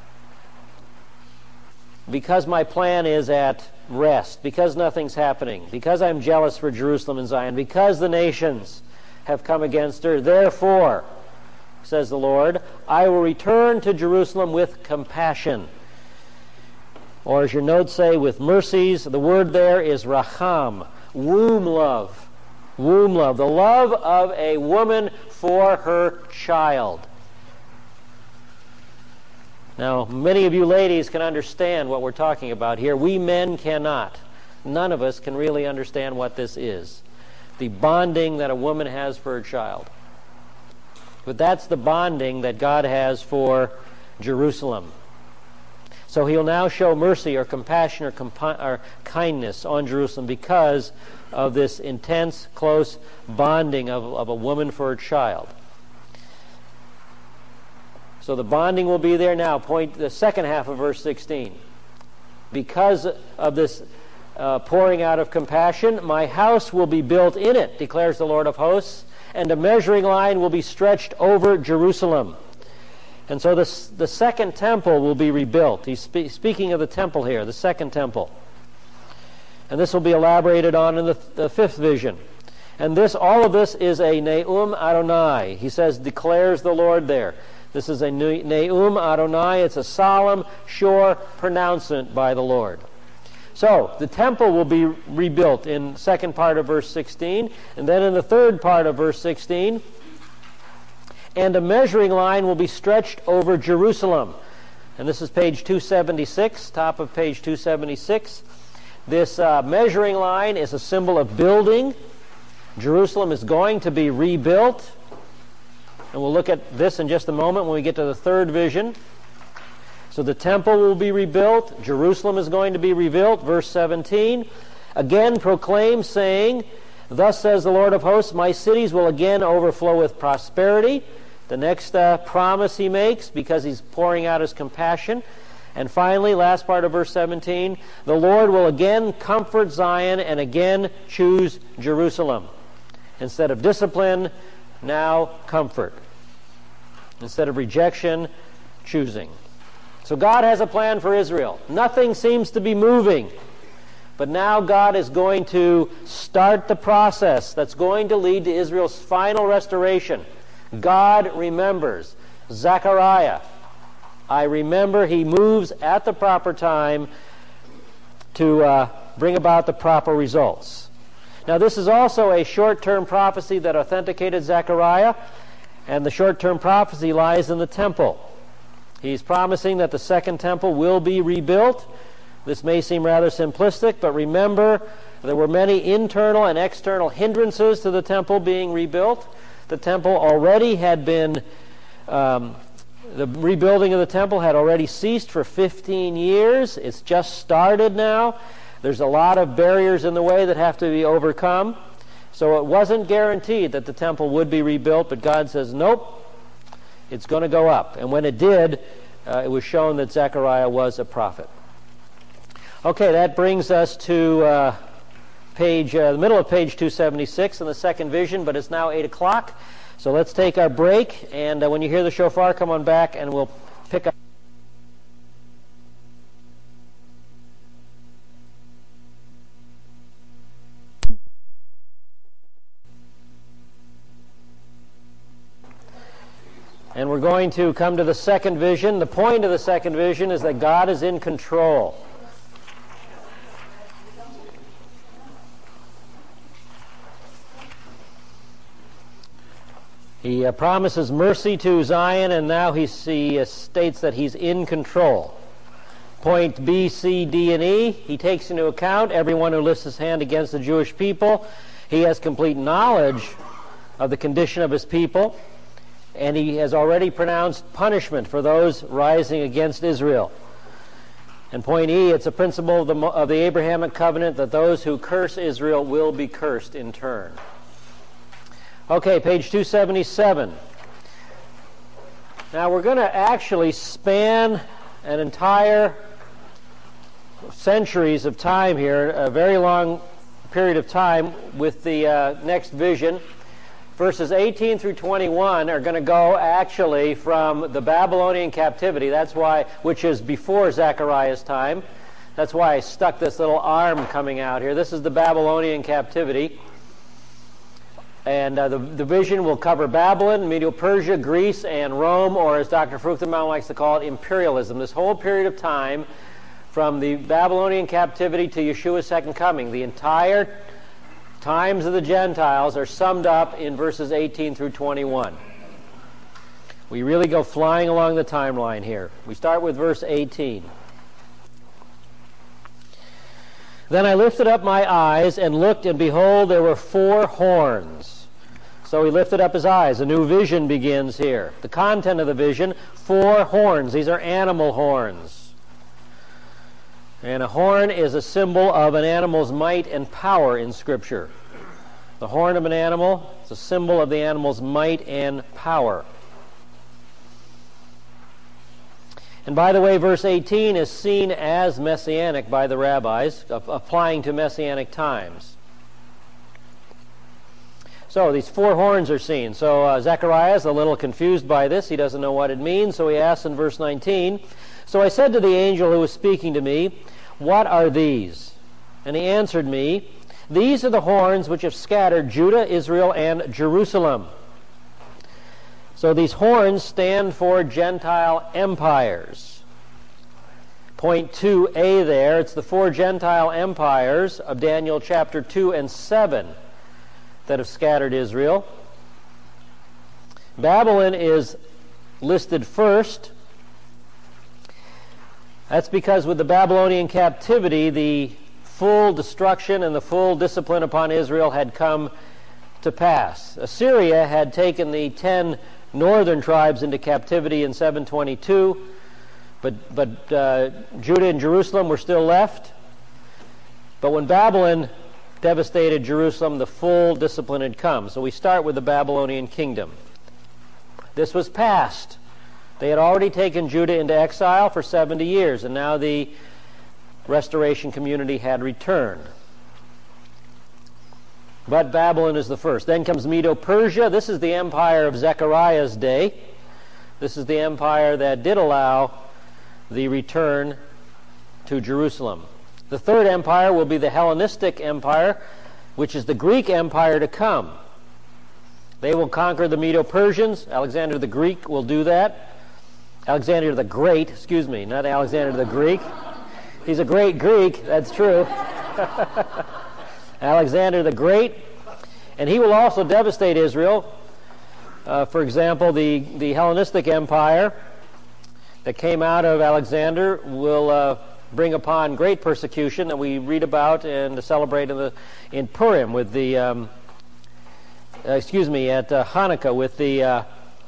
Because my plan is at rest, because nothing's happening, because I'm jealous for Jerusalem and Zion, because the nations have come against her, therefore, says the Lord, I will return to Jerusalem with compassion. Or as your notes say, with mercies. The word there is racham, womb love. Womb love, the love of a woman for her child. Now, many of you ladies can understand what we're talking about here. We men cannot. None of us can really understand what this is. The bonding that a woman has for her child. But that's the bonding that God has for Jerusalem. So He'll now show mercy or compassion or, compa- or kindness on Jerusalem because of this intense, close bonding of, of a woman for her child. So the bonding will be there now. Point the second half of verse sixteen. Because of this uh, pouring out of compassion, my house will be built in it, declares the Lord of hosts, and a measuring line will be stretched over Jerusalem. And so this, the second temple will be rebuilt. He's spe- speaking of the temple here, the second temple. And this will be elaborated on in the, the fifth vision. And this, all of this is a Neum Adonai. He says, declares the Lord there. This is a Neum Adonai. It's a solemn, sure pronouncement by the Lord. So, the temple will be rebuilt in the second part of verse sixteen. And then in the third part of verse sixteen, and a measuring line will be stretched over Jerusalem. And this is page two seventy-six, top of page two seventy-six. This uh, measuring line is a symbol of building. Jerusalem is going to be rebuilt. And we'll look at this in just a moment when we get to the third vision. So the temple will be rebuilt. Jerusalem is going to be rebuilt. Verse seventeen. Again proclaim, saying, Thus says the Lord of hosts, my cities will again overflow with prosperity. The next uh, promise he makes, because he's pouring out his compassion. And finally, last part of verse seventeen, the Lord will again comfort Zion and again choose Jerusalem. Instead of discipline, now comfort. Instead of rejection, choosing. So God has a plan for Israel. Nothing seems to be moving. But now God is going to start the process that's going to lead to Israel's final restoration. God remembers. Zechariah, I remember, he moves at the proper time to uh, bring about the proper results. Now this is also a short-term prophecy that authenticated Zechariah, and the short-term prophecy lies in the temple. He's promising that the second temple will be rebuilt. This may seem rather simplistic, but remember, there were many internal and external hindrances to the temple being rebuilt. The temple already had been, um, the rebuilding of the temple had already ceased for fifteen years. It's just started now. There's a lot of barriers in the way that have to be overcome. So it wasn't guaranteed that the temple would be rebuilt, but God says, nope, it's going to go up. And when it did, uh, it was shown that Zechariah was a prophet. Okay, that brings us to uh, page, uh, the middle of page two seventy-six in the second vision, but it's now eight o'clock. So let's take our break, and uh, when you hear the shofar, come on back and we'll pick up. And we're going to come to the second vision. The point of the second vision is that God is in control. He uh, promises mercy to Zion, and now he, he uh, states that he's in control. Point B, C, D, and E, he takes into account everyone who lifts his hand against the Jewish people. He has complete knowledge of the condition of his people, and he has already pronounced punishment for those rising against Israel. And point E, it's a principle of the, of the Abrahamic covenant that those who curse Israel will be cursed in turn. Okay, page two seventy-seven. Now we're going to actually span an entire centuries of time here, a very long period of time with the uh, next vision. Verses eighteen through twenty-one are going to go actually from the Babylonian captivity, that's why, which is before Zechariah's time. That's why I stuck this little arm coming out here. This is the Babylonian captivity. And uh, the, the vision will cover Babylon, Medo-Persia, Greece, and Rome, or as Doctor Fruchtenbaum likes to call it, imperialism. This whole period of time from the Babylonian captivity to Yeshua's second coming, the entire times of the Gentiles are summed up in verses eighteen through twenty-one. We really go flying along the timeline here. We start with verse eighteen. Then I lifted up my eyes and looked, and behold, there were four horns. So he lifted up his eyes. A new vision begins here. The content of the vision, four horns. These are animal horns. And a horn is a symbol of an animal's might and power in Scripture. The horn of an animal is a symbol of the animal's might and power. And by the way, verse eighteen is seen as messianic by the rabbis, applying to messianic times. So these four horns are seen. So uh, Zechariah is a little confused by this. He doesn't know what it means. So he asks in verse nineteen, so I said to the angel who was speaking to me, what are these? And he answered me, these are the horns which have scattered Judah, Israel, and Jerusalem. So these horns stand for Gentile empires. Point two A there, it's the four Gentile empires of Daniel chapter two and seven that have scattered Israel. Babylon is listed first. That's because with the Babylonian captivity, the full destruction and the full discipline upon Israel had come to pass. Assyria had taken the ten northern tribes into captivity in seven twenty-two, but, but uh, Judah and Jerusalem were still left. But when Babylon devastated Jerusalem, the full discipline had come. So we start with the Babylonian kingdom. This was past. They had already taken Judah into exile for seventy years, and now the restoration community had returned. But Babylon is the first. Then comes Medo-Persia. This is the empire of Zechariah's day. This is the empire that did allow the return to Jerusalem. The third empire will be the Hellenistic Empire, which is the Greek Empire to come. They will conquer the Medo-Persians. Alexander the Greek will do that. Alexander the Great, excuse me, not Alexander the Greek. He's a great Greek, that's true. Alexander the Great. And he will also devastate Israel. Uh, for example, the, the Hellenistic Empire that came out of Alexander will uh, bring upon great persecution that we read about and celebrate in, the, in Purim with the, um, uh, excuse me, at uh, Hanukkah with the uh,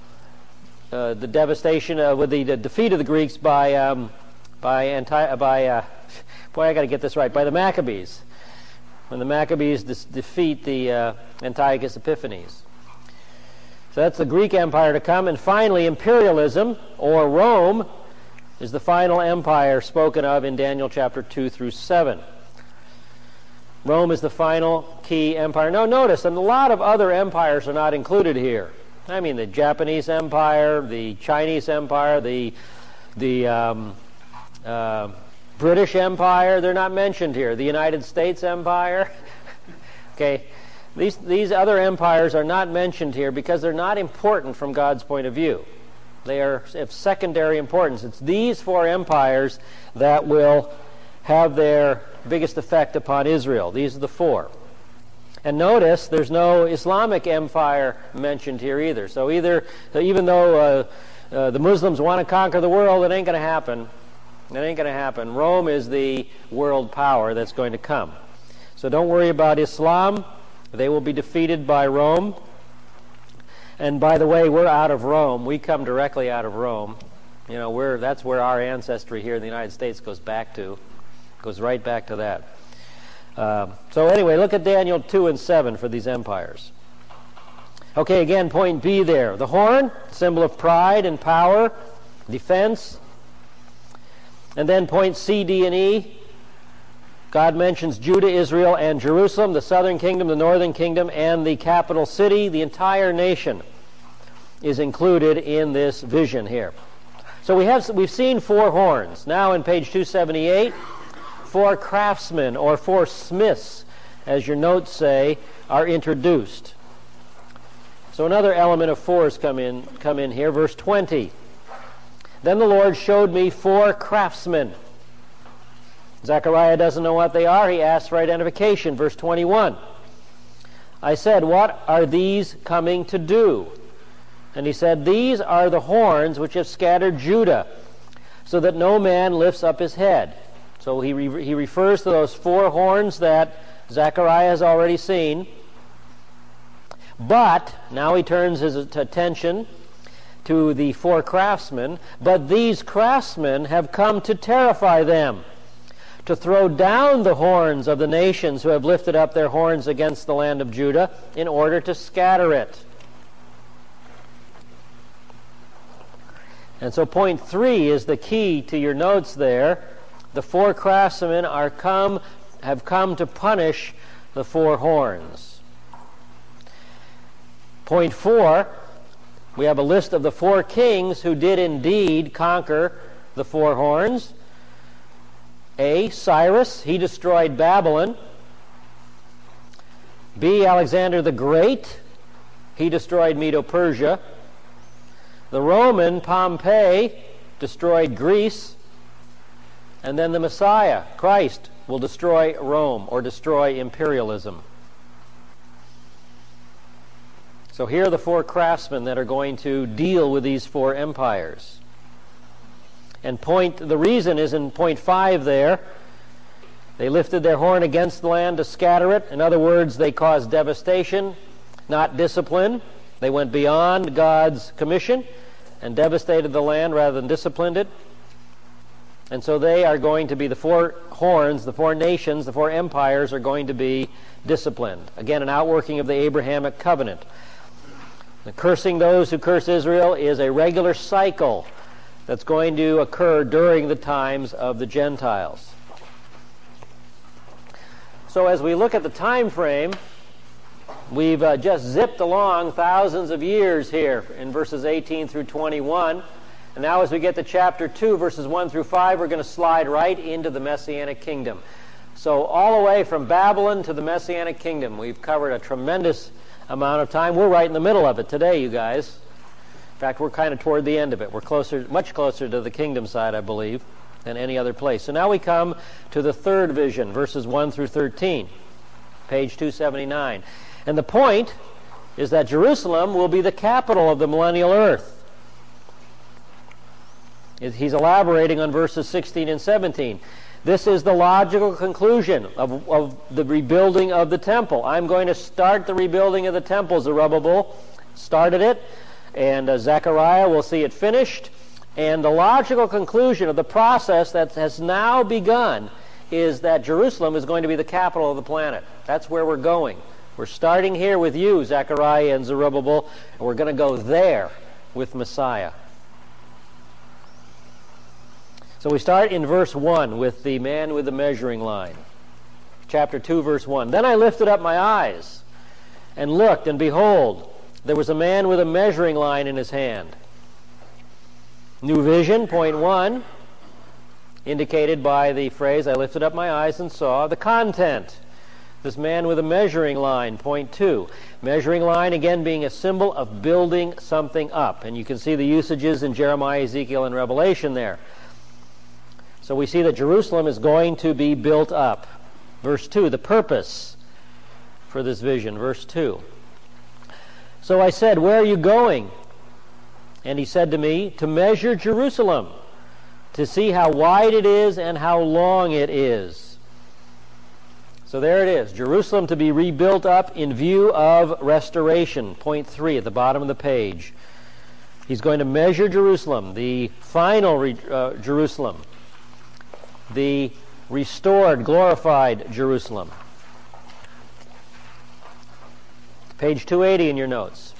uh, the devastation, uh, with the, the defeat of the Greeks by um, by anti by uh, boy, I got to get this right, by the Maccabees, when the Maccabees dis- defeat the uh, Antiochus Epiphanes. So that's the Greek Empire to come, and finally imperialism, or Rome, is the final empire spoken of in Daniel chapter two through seven. Rome is the final key empire. Now notice, and a lot of other empires are not included here. I mean, the Japanese Empire, the Chinese Empire, the the um, uh, British Empire, they're not mentioned here. The United States Empire. Okay, these these other empires are not mentioned here because they're not important from God's point of view. They are of secondary importance. It's these four empires that will have their biggest effect upon Israel. These are the four. And notice there's no Islamic empire mentioned here either. So either, so even though uh, uh, the Muslims want to conquer the world, it ain't going to happen. It ain't going to happen. Rome is the world power that's going to come. So don't worry about Islam. They will be defeated by Rome. And by the way, we're out of Rome. We come directly out of Rome. You know, we're that's where our ancestry here in the United States goes back to. Goes right back to that. Um, so anyway, look at Daniel two and seven for these empires. Okay, again, point B there. The horn, symbol of pride and power, defense. And then point C, D, and E. God mentions Judah, Israel, and Jerusalem, the southern kingdom, the northern kingdom, and the capital city. The entire nation is included in this vision here. So we have we've seen four horns. Now in page two seventy-eight, four craftsmen, or four smiths, as your notes say, are introduced. So another element of fours come in come in here. Verse twenty. Then the Lord showed me four craftsmen. Zechariah doesn't know what they are. He asks for identification. Verse twenty-one. I said, what are these coming to do? And he said, these are the horns which have scattered Judah, so that no man lifts up his head. So he re- he refers to those four horns that Zechariah has already seen. But, now he turns his attention to the four craftsmen, but these craftsmen have come to terrify them, to throw down the horns of the nations who have lifted up their horns against the land of Judah in order to scatter it. And so point three is the key to your notes there. The four craftsmen are come, have come to punish the four horns. Point four, we have a list of the four kings who did indeed conquer the four horns. A, Cyrus, he destroyed Babylon. B, Alexander the Great, he destroyed Medo-Persia. The Roman, Pompey, destroyed Greece. And then the Messiah, Christ, will destroy Rome, or destroy imperialism. So here are the four craftsmen that are going to deal with these four empires. And point, the reason is in point five there. They lifted their horn against the land to scatter it. In other words, they caused devastation, not discipline. They went beyond God's commission and devastated the land rather than disciplined it. And so they are going to be, the four horns, the four nations, the four empires are going to be disciplined. Again, an outworking of the Abrahamic covenant. The cursing those who curse Israel is a regular cycle that's going to occur during the times of the Gentiles. So as we look at the time frame, we've uh, just zipped along thousands of years here in verses eighteen through twenty-one. And now as we get to chapter two, verses one through five, we're going to slide right into the Messianic kingdom. So all the way from Babylon to the Messianic kingdom, we've covered a tremendous amount of time. We're right in the middle of it today, you guys. In fact, we're kind of toward the end of it. We're closer, much closer to the kingdom side, I believe, than any other place. So now we come to the third vision, verses one through thirteen, page two seventy-nine. And the point is that Jerusalem will be the capital of the millennial earth. He's elaborating on verses sixteen and seventeen. This is the logical conclusion of, of the rebuilding of the temple. I'm going to start the rebuilding of the temple. Zerubbabel started it, and uh, Zechariah will see it finished. And the logical conclusion of the process that has now begun is that Jerusalem is going to be the capital of the planet. That's where we're going. We're starting here with you, Zechariah and Zerubbabel, and we're going to go there with Messiah. So we start in verse one with the man with the measuring line. Chapter two, verse one. Then I lifted up my eyes and looked, and behold, there was a man with a measuring line in his hand. New vision, point one, indicated by the phrase, I lifted up my eyes and saw. The content, this man with a measuring line, point two. Measuring line, again, being a symbol of building something up. And you can see the usages in Jeremiah, Ezekiel, and Revelation there. So we see that Jerusalem is going to be built up. Verse two, the purpose for this vision. Verse two. So I said, where are you going? And he said to me, to measure Jerusalem, to see how wide it is and how long it is. So there it is, Jerusalem to be rebuilt up in view of restoration. Point three at the bottom of the page. He's going to measure Jerusalem, the final re- uh, Jerusalem, the restored, glorified Jerusalem. Page two eighty in your notes.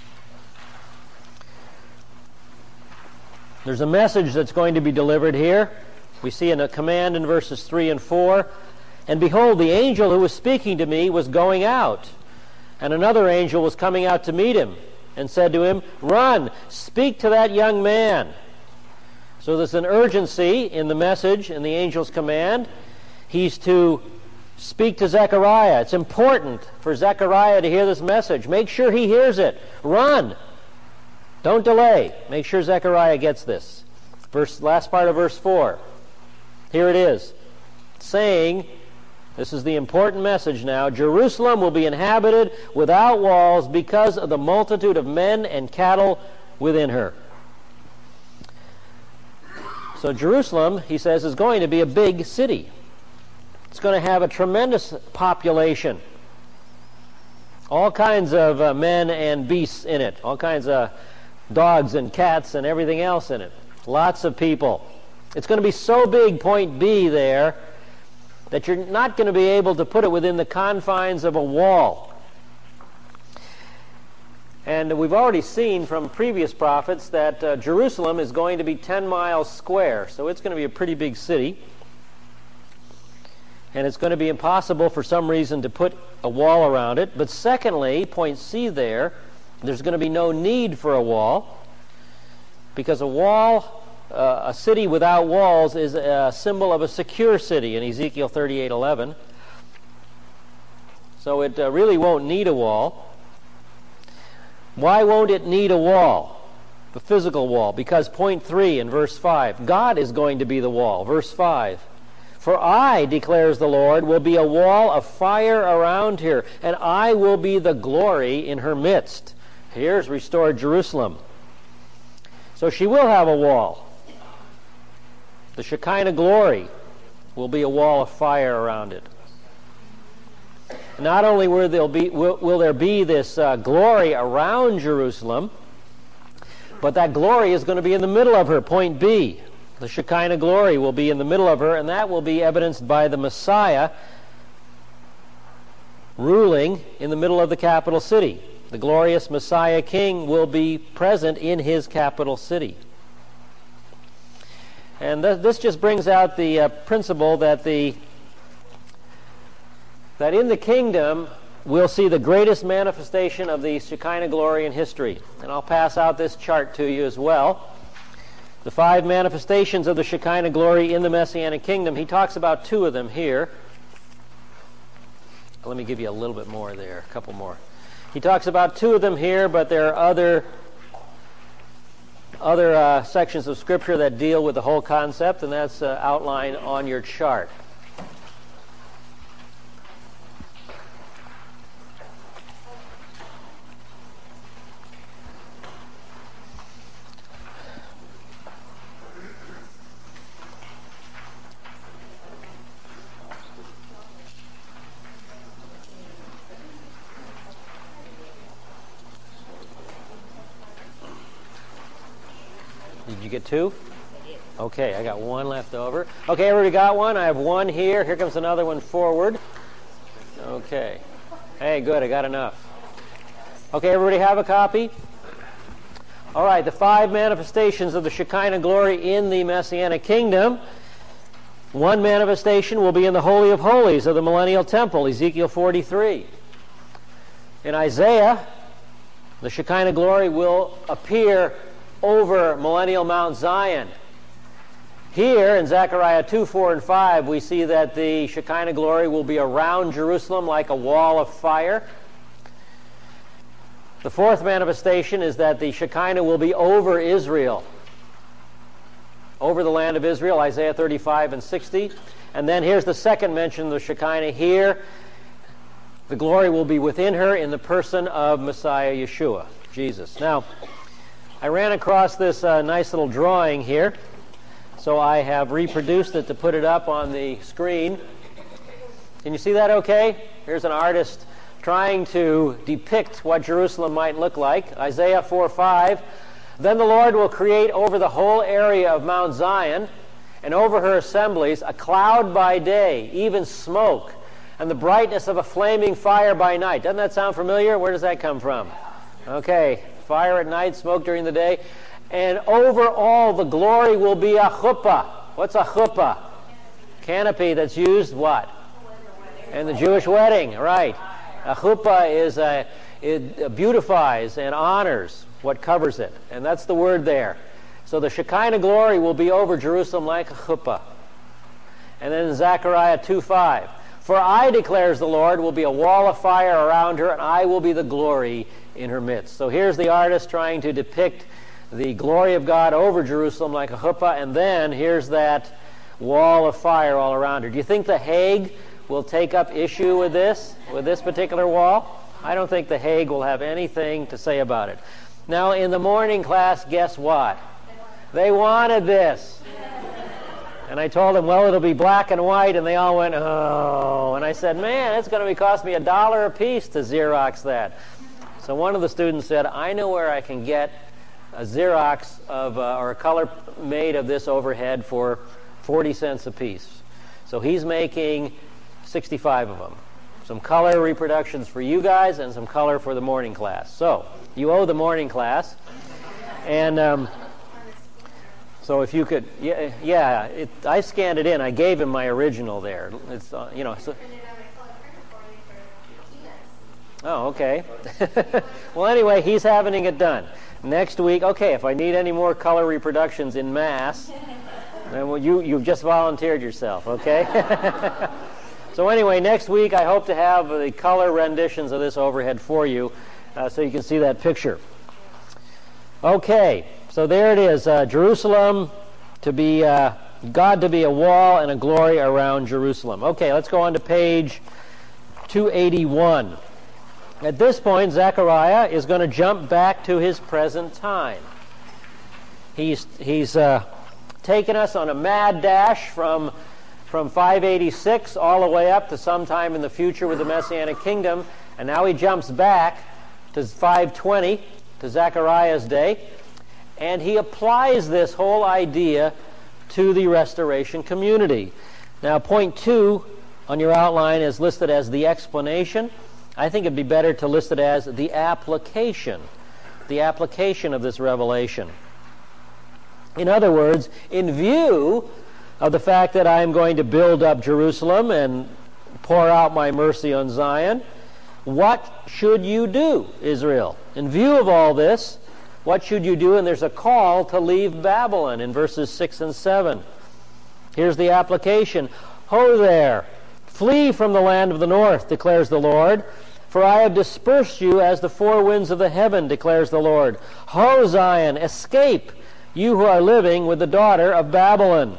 There's a message that's going to be delivered here. We see in a command in verses three and four. And behold, the angel who was speaking to me was going out, and another angel was coming out to meet him, and said to him, run, speak to that young man. So there's an urgency in the message, in the angel's command. He's to speak to Zechariah. It's important for Zechariah to hear this message. Make sure he hears it. Run. Don't delay. Make sure Zechariah gets this. Verse, last part of verse four. Here it is. Saying, this is the important message now, Jerusalem will be inhabited without walls because of the multitude of men and cattle within her. So Jerusalem, he says, is going to be a big city. It's going to have a tremendous population. All kinds of uh, men and beasts in it. All kinds of dogs and cats and everything else in it. Lots of people. It's going to be so big, point B there, that you're not going to be able to put it within the confines of a wall. And we've already seen from previous prophets that uh, Jerusalem is going to be ten miles square, so it's going to be a pretty big city. And it's going to be impossible for some reason to put a wall around it. But secondly, point C there, there's going to be no need for a wall, because a wall, uh, a city without walls is a symbol of a secure city in Ezekiel thirty-eight eleven. So it uh, really won't need a wall. Why won't it need a wall? The physical wall. Because point three in verse five, God is going to be the wall. Verse five, for I, declares the Lord, will be a wall of fire around her, and I will be the glory in her midst. Here's restored Jerusalem. So she will have a wall. The Shekinah glory will be a wall of fire around it. Not only will there be, will, will there be this uh, glory around Jerusalem, but that glory is going to be in the middle of her, point B. The Shekinah glory will be in the middle of her, and that will be evidenced by the Messiah ruling in the middle of the capital city. The glorious Messiah King will be present in his capital city. And th- this just brings out the uh, principle that the that in the kingdom we'll see the greatest manifestation of the Shekinah glory in history. And I'll pass out this chart to you as well. The five manifestations of the Shekinah glory in the Messianic kingdom. He talks about two of them here. Let me give you a little bit more there, a couple more. He talks about two of them here, but there are other other uh, sections of Scripture that deal with the whole concept, and that's uh, outlined on your chart. Did you get two? Okay, I got one left over. Okay, everybody got one? I have one here. Here comes another one forward. Okay. Hey, good, I got enough. Okay, everybody have a copy? All right, the five manifestations of the Shekinah glory in the Messianic kingdom. One manifestation will be in the Holy of Holies of the millennial temple, Ezekiel forty-three. In Isaiah, the Shekinah glory will appear over millennial Mount Zion. Here in Zechariah two, four, and five, we see that the Shekinah glory will be around Jerusalem like a wall of fire. The fourth manifestation is that the Shekinah will be over Israel, over the land of Israel, Isaiah thirty-five and sixty. And then here's the second mention of the Shekinah here. The glory will be within her in the person of Messiah Yeshua, Jesus. Now, I ran across this uh, nice little drawing here, so I have reproduced it to put it up on the screen. Can you see that okay? Here's an artist trying to depict what Jerusalem might look like. Isaiah four five. Then the Lord will create over the whole area of Mount Zion and over her assemblies a cloud by day, even smoke, and the brightness of a flaming fire by night. Doesn't that sound familiar? Where does that come from? Okay, fire at night, smoke during the day. And over all the glory will be a chuppah. What's a chuppah? Canopy that's used what? In the Jewish wedding, right. A chuppah is a, it beautifies and honors what covers it. And that's the word there. So the Shekinah glory will be over Jerusalem like a chuppah. And then in Zechariah two five. For I, declares the Lord, will be a wall of fire around her, and I will be the glory in her midst. So here's the artist trying to depict the glory of God over Jerusalem like a chuppah, and then here's that wall of fire all around her. Do you think the Hague will take up issue with this, with this particular wall? I don't think the Hague will have anything to say about it. Now, in the morning class, guess what? They wanted this. And I told them, well, it'll be black and white, and they all went, oh. And I said, man, it's going to be cost me a dollar a piece to Xerox that. So one of the students said, I know where I can get a Xerox of, uh, or a color made of this overhead for forty cents a piece. So he's making sixty-five of them. Some color reproductions for you guys and some color for the morning class. So you owe the morning class. And um, so if you could, yeah, yeah it, I scanned it in. I gave him my original there. It's, uh, you know. So, oh, okay. Well, anyway, he's having it done. Next week, okay, if I need any more color reproductions in mass, then well, you, you've just volunteered yourself, okay? So anyway, next week I hope to have the color renditions of this overhead for you uh, so you can see that picture. Okay, so there it is. Uh, Jerusalem to be, uh, God to be a wall and a glory around Jerusalem. Okay, let's go on to page two eighty-one. At this point, Zechariah is going to jump back to his present time. He's, he's uh, taken us on a mad dash from, from five eighty-six all the way up to sometime in the future with the Messianic kingdom, and now he jumps back to five twenty, to Zechariah's day, and he applies this whole idea to the restoration community. Now, point two on your outline is listed as the explanation. I think it'd be better to list it as the application, the application of this revelation. In other words, in view of the fact that I am going to build up Jerusalem and pour out my mercy on Zion, what should you do, Israel? In view of all this, what should you do? And there's a call to leave Babylon in verses six and seven. Here's the application. Ho there, flee from the land of the north, declares the Lord, for I have dispersed you as the four winds of the heaven, declares the Lord. Ho Zion, escape, you who are living with the daughter of Babylon.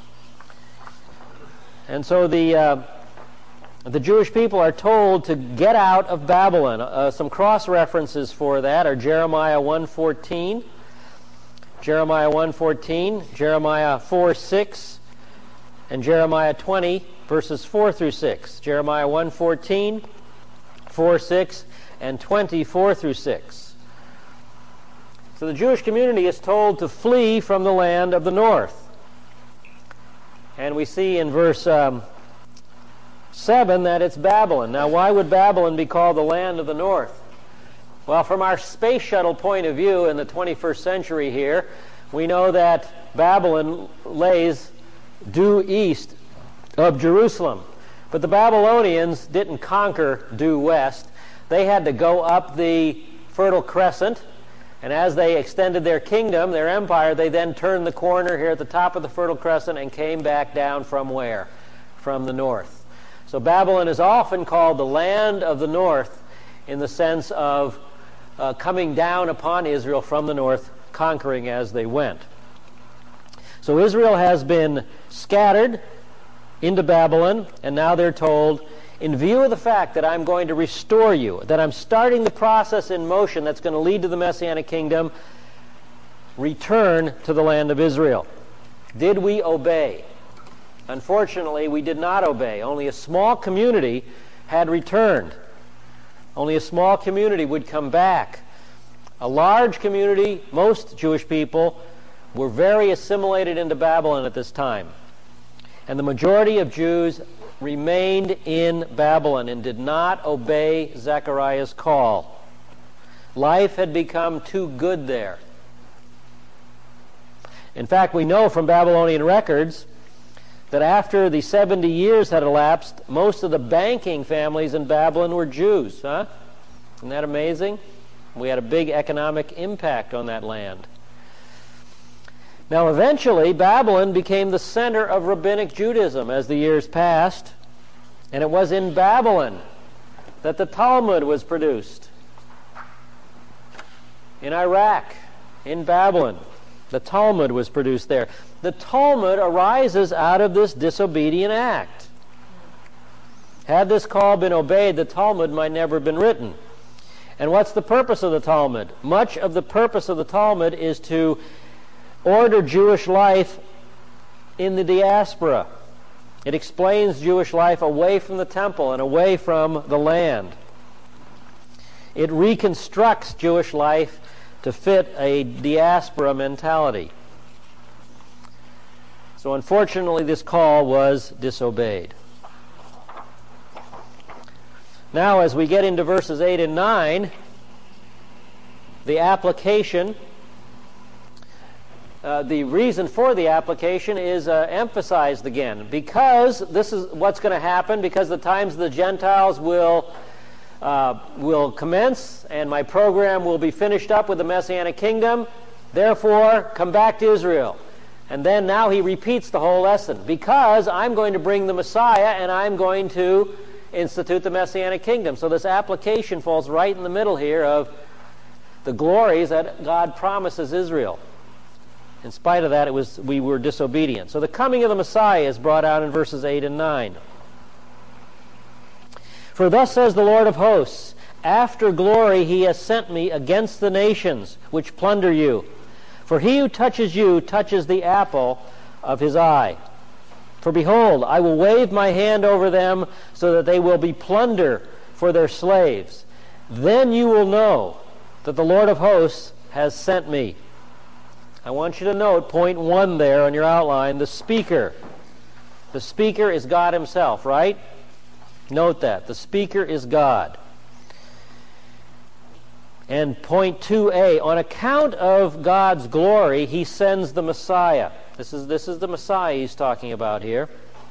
And so the uh, the Jewish people are told to get out of Babylon. Uh, some cross-references for that are Jeremiah one fourteen, Jeremiah one fourteen, Jeremiah four six, and Jeremiah twenty, verses four through six. Jeremiah one fourteen, four six, and twenty, four through six. So the Jewish community is told to flee from the land of the north. And we see in verse um, seven that it's Babylon. Now, why would Babylon be called the land of the north? Well, from our space shuttle point of view in the twenty-first century here, we know that Babylon lays due east of Jerusalem. But the Babylonians didn't conquer due west. They had to go up the Fertile Crescent, and as they extended their kingdom, their empire, they then turned the corner here at the top of the Fertile Crescent and came back down from where? From the north. So Babylon is often called the land of the north in the sense of uh, coming down upon Israel from the north, conquering as they went. So Israel has been scattered into Babylon, and now they're told, in view of the fact that I'm going to restore you, that I'm starting the process in motion that's going to lead to the Messianic kingdom, return to the land of Israel. Did we obey? Unfortunately, we did not obey. Only a small community had returned. Only a small community would come back. A large community, most Jewish people, were very assimilated into Babylon at this time. And the majority of Jews remained in Babylon and did not obey Zechariah's call. Life had become too good there. In fact, we know from Babylonian records that after the seventy years had elapsed, most of the banking families in Babylon were Jews. Huh? Isn't that amazing? We had a big economic impact on that land. Now, eventually, Babylon became the center of rabbinic Judaism as the years passed, and it was in Babylon that the Talmud was produced. In Iraq, in Babylon, the Talmud was produced there. The Talmud arises out of this disobedient act. Had this call been obeyed, the Talmud might never have been written. And what's the purpose of the Talmud? Much of the purpose of the Talmud is to order Jewish life in the diaspora. It explains Jewish life away from the temple and away from the land. It reconstructs Jewish life to fit a diaspora mentality. So unfortunately, this call was disobeyed. Now, as we get into verses eight and nine, the application Uh, the reason for the application is uh, emphasized again. Because this is what's going to happen, because the times of the Gentiles will uh, will commence, and my program will be finished up with the Messianic kingdom, therefore, come back to Israel. And then now he repeats the whole lesson. Because I'm going to bring the Messiah, and I'm going to institute the Messianic kingdom. So this application falls right in the middle here of the glories that God promises Israel. In spite of that, it was we were disobedient. So the coming of the Messiah is brought out in verses eight and nine. For thus says the Lord of hosts, after glory he has sent me against the nations which plunder you. For he who touches you touches the apple of his eye. For behold, I will wave my hand over them so that they will be plunder for their slaves. Then you will know that the Lord of hosts has sent me. I want you to note point one there on your outline, the speaker. The speaker is God himself, right? Note that. The speaker is God. And point two A, on account of God's glory, he sends the Messiah. This is, this is the Messiah he's talking about here.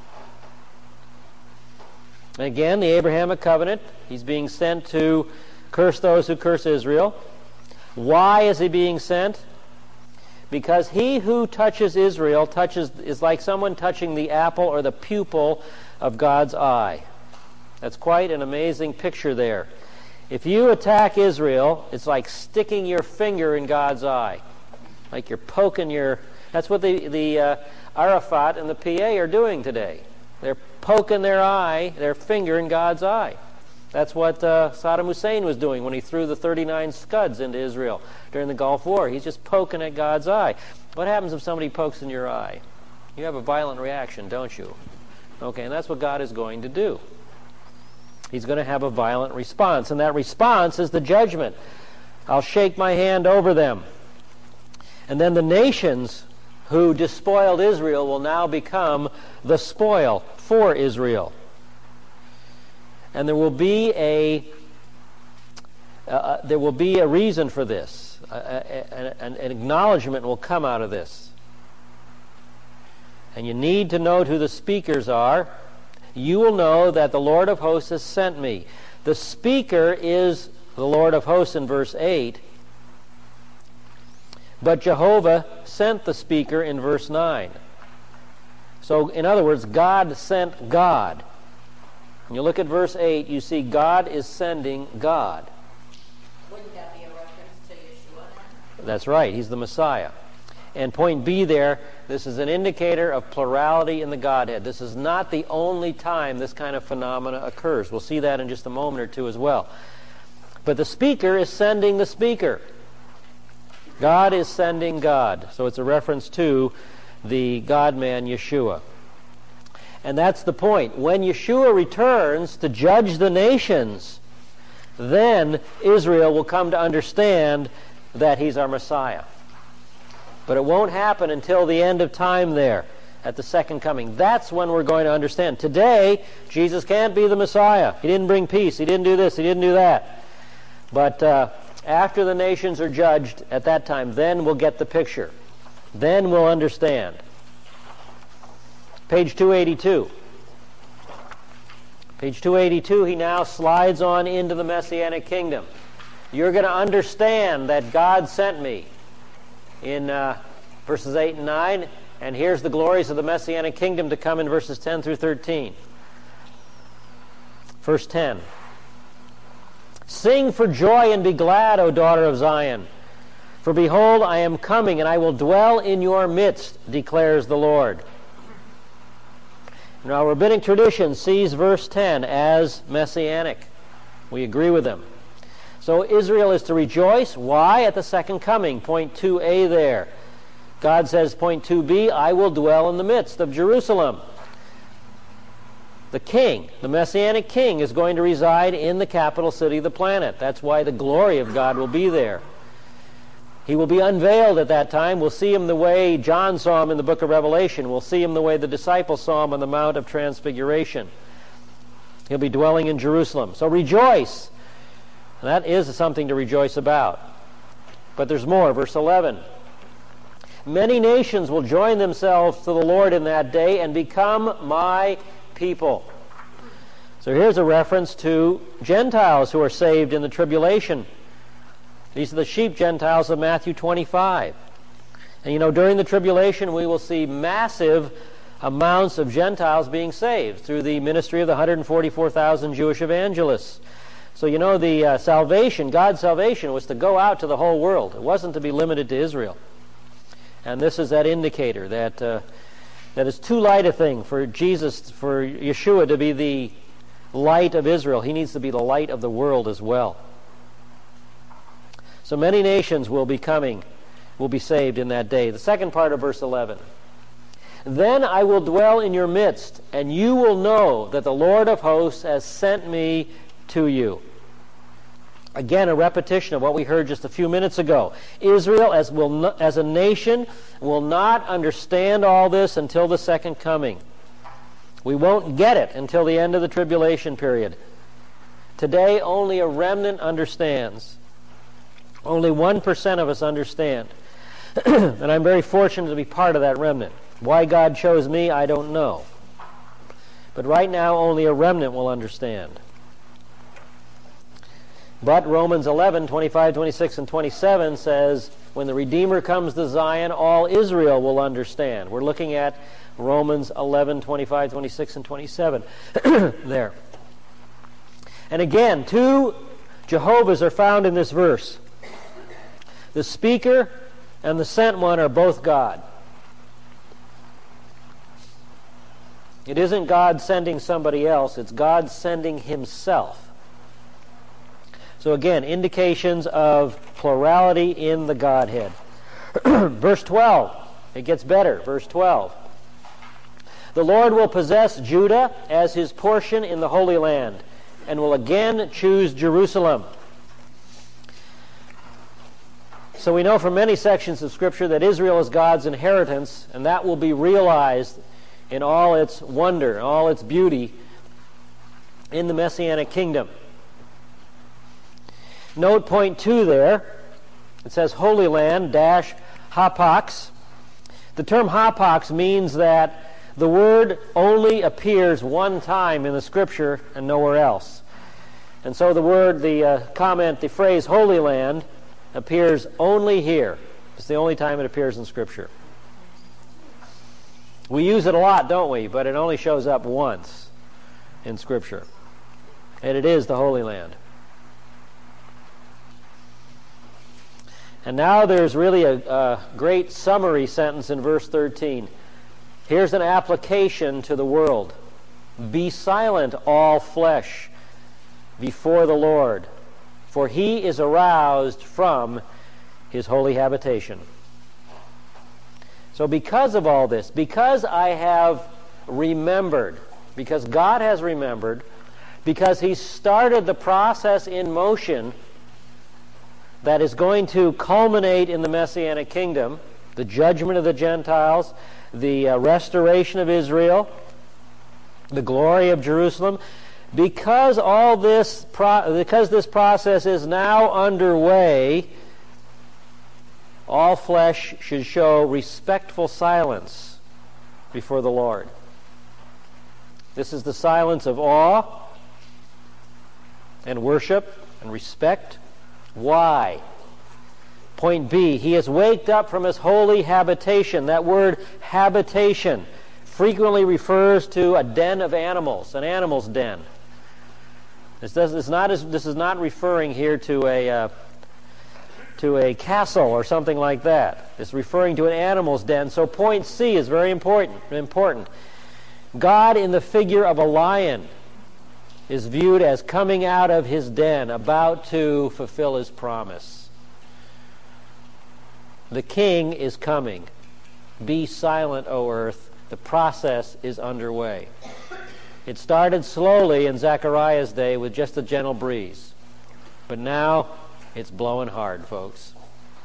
And again, the Abrahamic covenant, he's being sent to curse those who curse Israel. Why is he being sent? Because he who touches Israel touches is like someone touching the apple or the pupil of God's eye. That's quite an amazing picture there. If you attack Israel, it's like sticking your finger in God's eye. Like you're poking your... That's what the, the uh, Arafat and the P A are doing today. They're poking their eye, their finger in God's eye. That's what uh, Saddam Hussein was doing when he threw the thirty-nine Scuds into Israel during the Gulf War. He's just poking at God's eye. What happens if somebody pokes in your eye? You have a violent reaction, don't you? Okay, and that's what God is going to do. He's going to have a violent response, and that response is the judgment. I'll shake my hand over them. And then the nations who despoiled Israel will now become the spoil for Israel. And there will be a uh, there will be a reason for this. Uh, an, an acknowledgement will come out of this. And you need to note who the speakers are. You will know that the Lord of hosts has sent me. The speaker is the Lord of hosts in verse eight. But Jehovah sent the speaker in verse nine. So, in other words, God sent God. When you look at verse eight, you see God is sending God. Wouldn't that be a reference to Yeshua then? That's right. He's the Messiah. And point B there, this is an indicator of plurality in the Godhead. This is not the only time this kind of phenomena occurs. We'll see that in just a moment or two as well. But the speaker is sending the speaker. God is sending God. So it's a reference to the God-man Yeshua. And that's the point. When Yeshua returns to judge the nations, then Israel will come to understand that he's our Messiah. But it won't happen until the end of time there, at the second coming. That's when we're going to understand. Today, Jesus can't be the Messiah. He didn't bring peace. He didn't do this. He didn't do that. But uh, after the nations are judged at that time, then we'll get the picture. Then we'll understand. Page two eighty-two. Page two eighty-two, he now slides on into the Messianic kingdom. You're going to understand that God sent me in uh, verses eight and nine, and here's the glories of the Messianic kingdom to come in verses ten through thirteen. Verse ten. Sing for joy and be glad, O daughter of Zion. For behold, I am coming, and I will dwell in your midst, declares the Lord. Now, rabbinic tradition sees verse ten as messianic. We agree with them. So Israel is to rejoice. Why? At the second coming. Point two A there. God says, point two B, I will dwell in the midst of Jerusalem. The king, the Messianic king, is going to reside in the capital city of the planet. That's why the glory of God will be there. He will be unveiled at that time. We'll see him the way John saw him in the book of Revelation. We'll see him the way the disciples saw him on the Mount of Transfiguration. He'll be dwelling in Jerusalem. So rejoice. And that is something to rejoice about. But there's more. Verse eleven. Many nations will join themselves to the Lord in that day and become my people. So here's a reference to Gentiles who are saved in the tribulation. These are the sheep Gentiles of Matthew twenty-five. And you know, during the tribulation we will see massive amounts of Gentiles being saved through the ministry of the one hundred forty-four thousand Jewish evangelists. So you know, the uh, salvation, God's salvation, was to go out to the whole world. It wasn't to be limited to Israel. And this is that indicator that uh, that it's too light a thing for Jesus, for Yeshua to be the light of Israel. He needs to be the light of the world as well. So many nations will be coming, will be saved in that day. The second part of verse eleven. Then I will dwell in your midst, and you will know that the Lord of hosts has sent me to you. Again, a repetition of what we heard just a few minutes ago. Israel, as, will no, as a nation, will not understand all this until the second coming. We won't get it until the end of the tribulation period. Today, only a remnant understands. Only one percent of us understand. And I'm very fortunate to be part of that remnant. Why God chose me, I don't know. But right now, only a remnant will understand. But Romans eleven, twenty-five, twenty-six, and twenty-seven says, when the Redeemer comes to Zion, all Israel will understand. We're looking at Romans eleven, twenty-five, twenty-six, and twenty-seven there. And again, two Jehovahs are found in this verse. The speaker and the sent one are both God. It isn't God sending somebody else, it's God sending himself. So again, indications of plurality in the Godhead. Verse twelve, it gets better. Verse twelve. The Lord will possess Judah as his portion in the Holy Land, and will again choose Jerusalem. So we know from many sections of Scripture that Israel is God's inheritance, and that will be realized in all its wonder, all its beauty in the Messianic kingdom. Note point two there. It says Holy Land dash hapax. The term hapax means that the word only appears one time in the Scripture and nowhere else. And so the word, the uh, comment, the phrase Holy Land appears only here. It's the only time it appears in Scripture. We use it a lot, don't we? But it only shows up once in Scripture. And it is the Holy Land. And now there's really a, a great summary sentence in verse thirteen. Here's an application to the world. Be silent, all flesh, before the Lord, for he is aroused from his holy habitation. So because of all this, because I have remembered, because God has remembered, because he started the process in motion that is going to culminate in the Messianic kingdom, the judgment of the Gentiles, the uh, restoration of Israel, the glory of Jerusalem, because all this pro- because this process is now underway, all flesh should show respectful silence before the Lord. This is the silence of awe and worship and respect. Why? Point B, he has waked up from his holy habitation. That word habitation frequently refers to a den of animals, an animal's den. This, does, this, not, this is not referring here to a, uh, to a castle or something like that. It's referring to an animal's den. So point C is very important. important. God in the figure of a lion is viewed as coming out of his den, about to fulfill his promise. The king is coming. Be silent, O earth. The process is underway. It started slowly in Zechariah's day with just a gentle breeze. But now it's blowing hard, folks.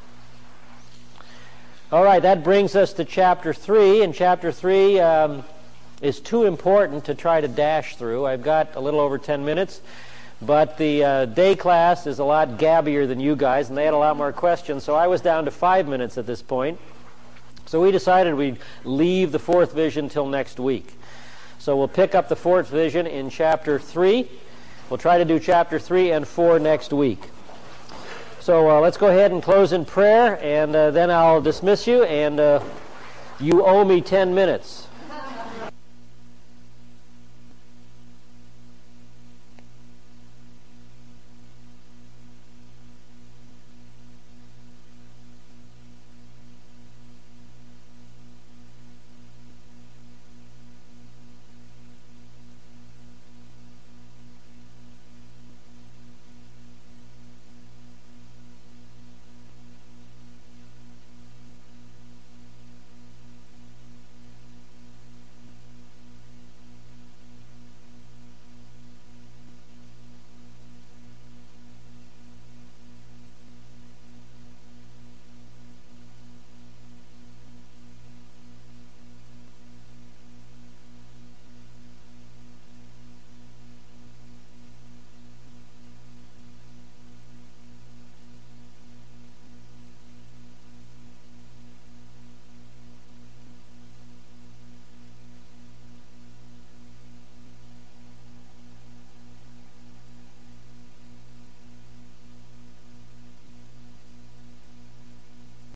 All right, that brings us to chapter three. And chapter three um, is too important to try to dash through. I've got a little over ten minutes, but the uh, day class is a lot gabbier than you guys, and they had a lot more questions, so I was down to five minutes at this point. So we decided we'd leave the fourth vision till next week. So we'll pick up the fourth vision in chapter three. We'll try to do chapter three and four next week. So uh, let's go ahead and close in prayer, and uh, then I'll dismiss you, and uh, you owe me ten minutes.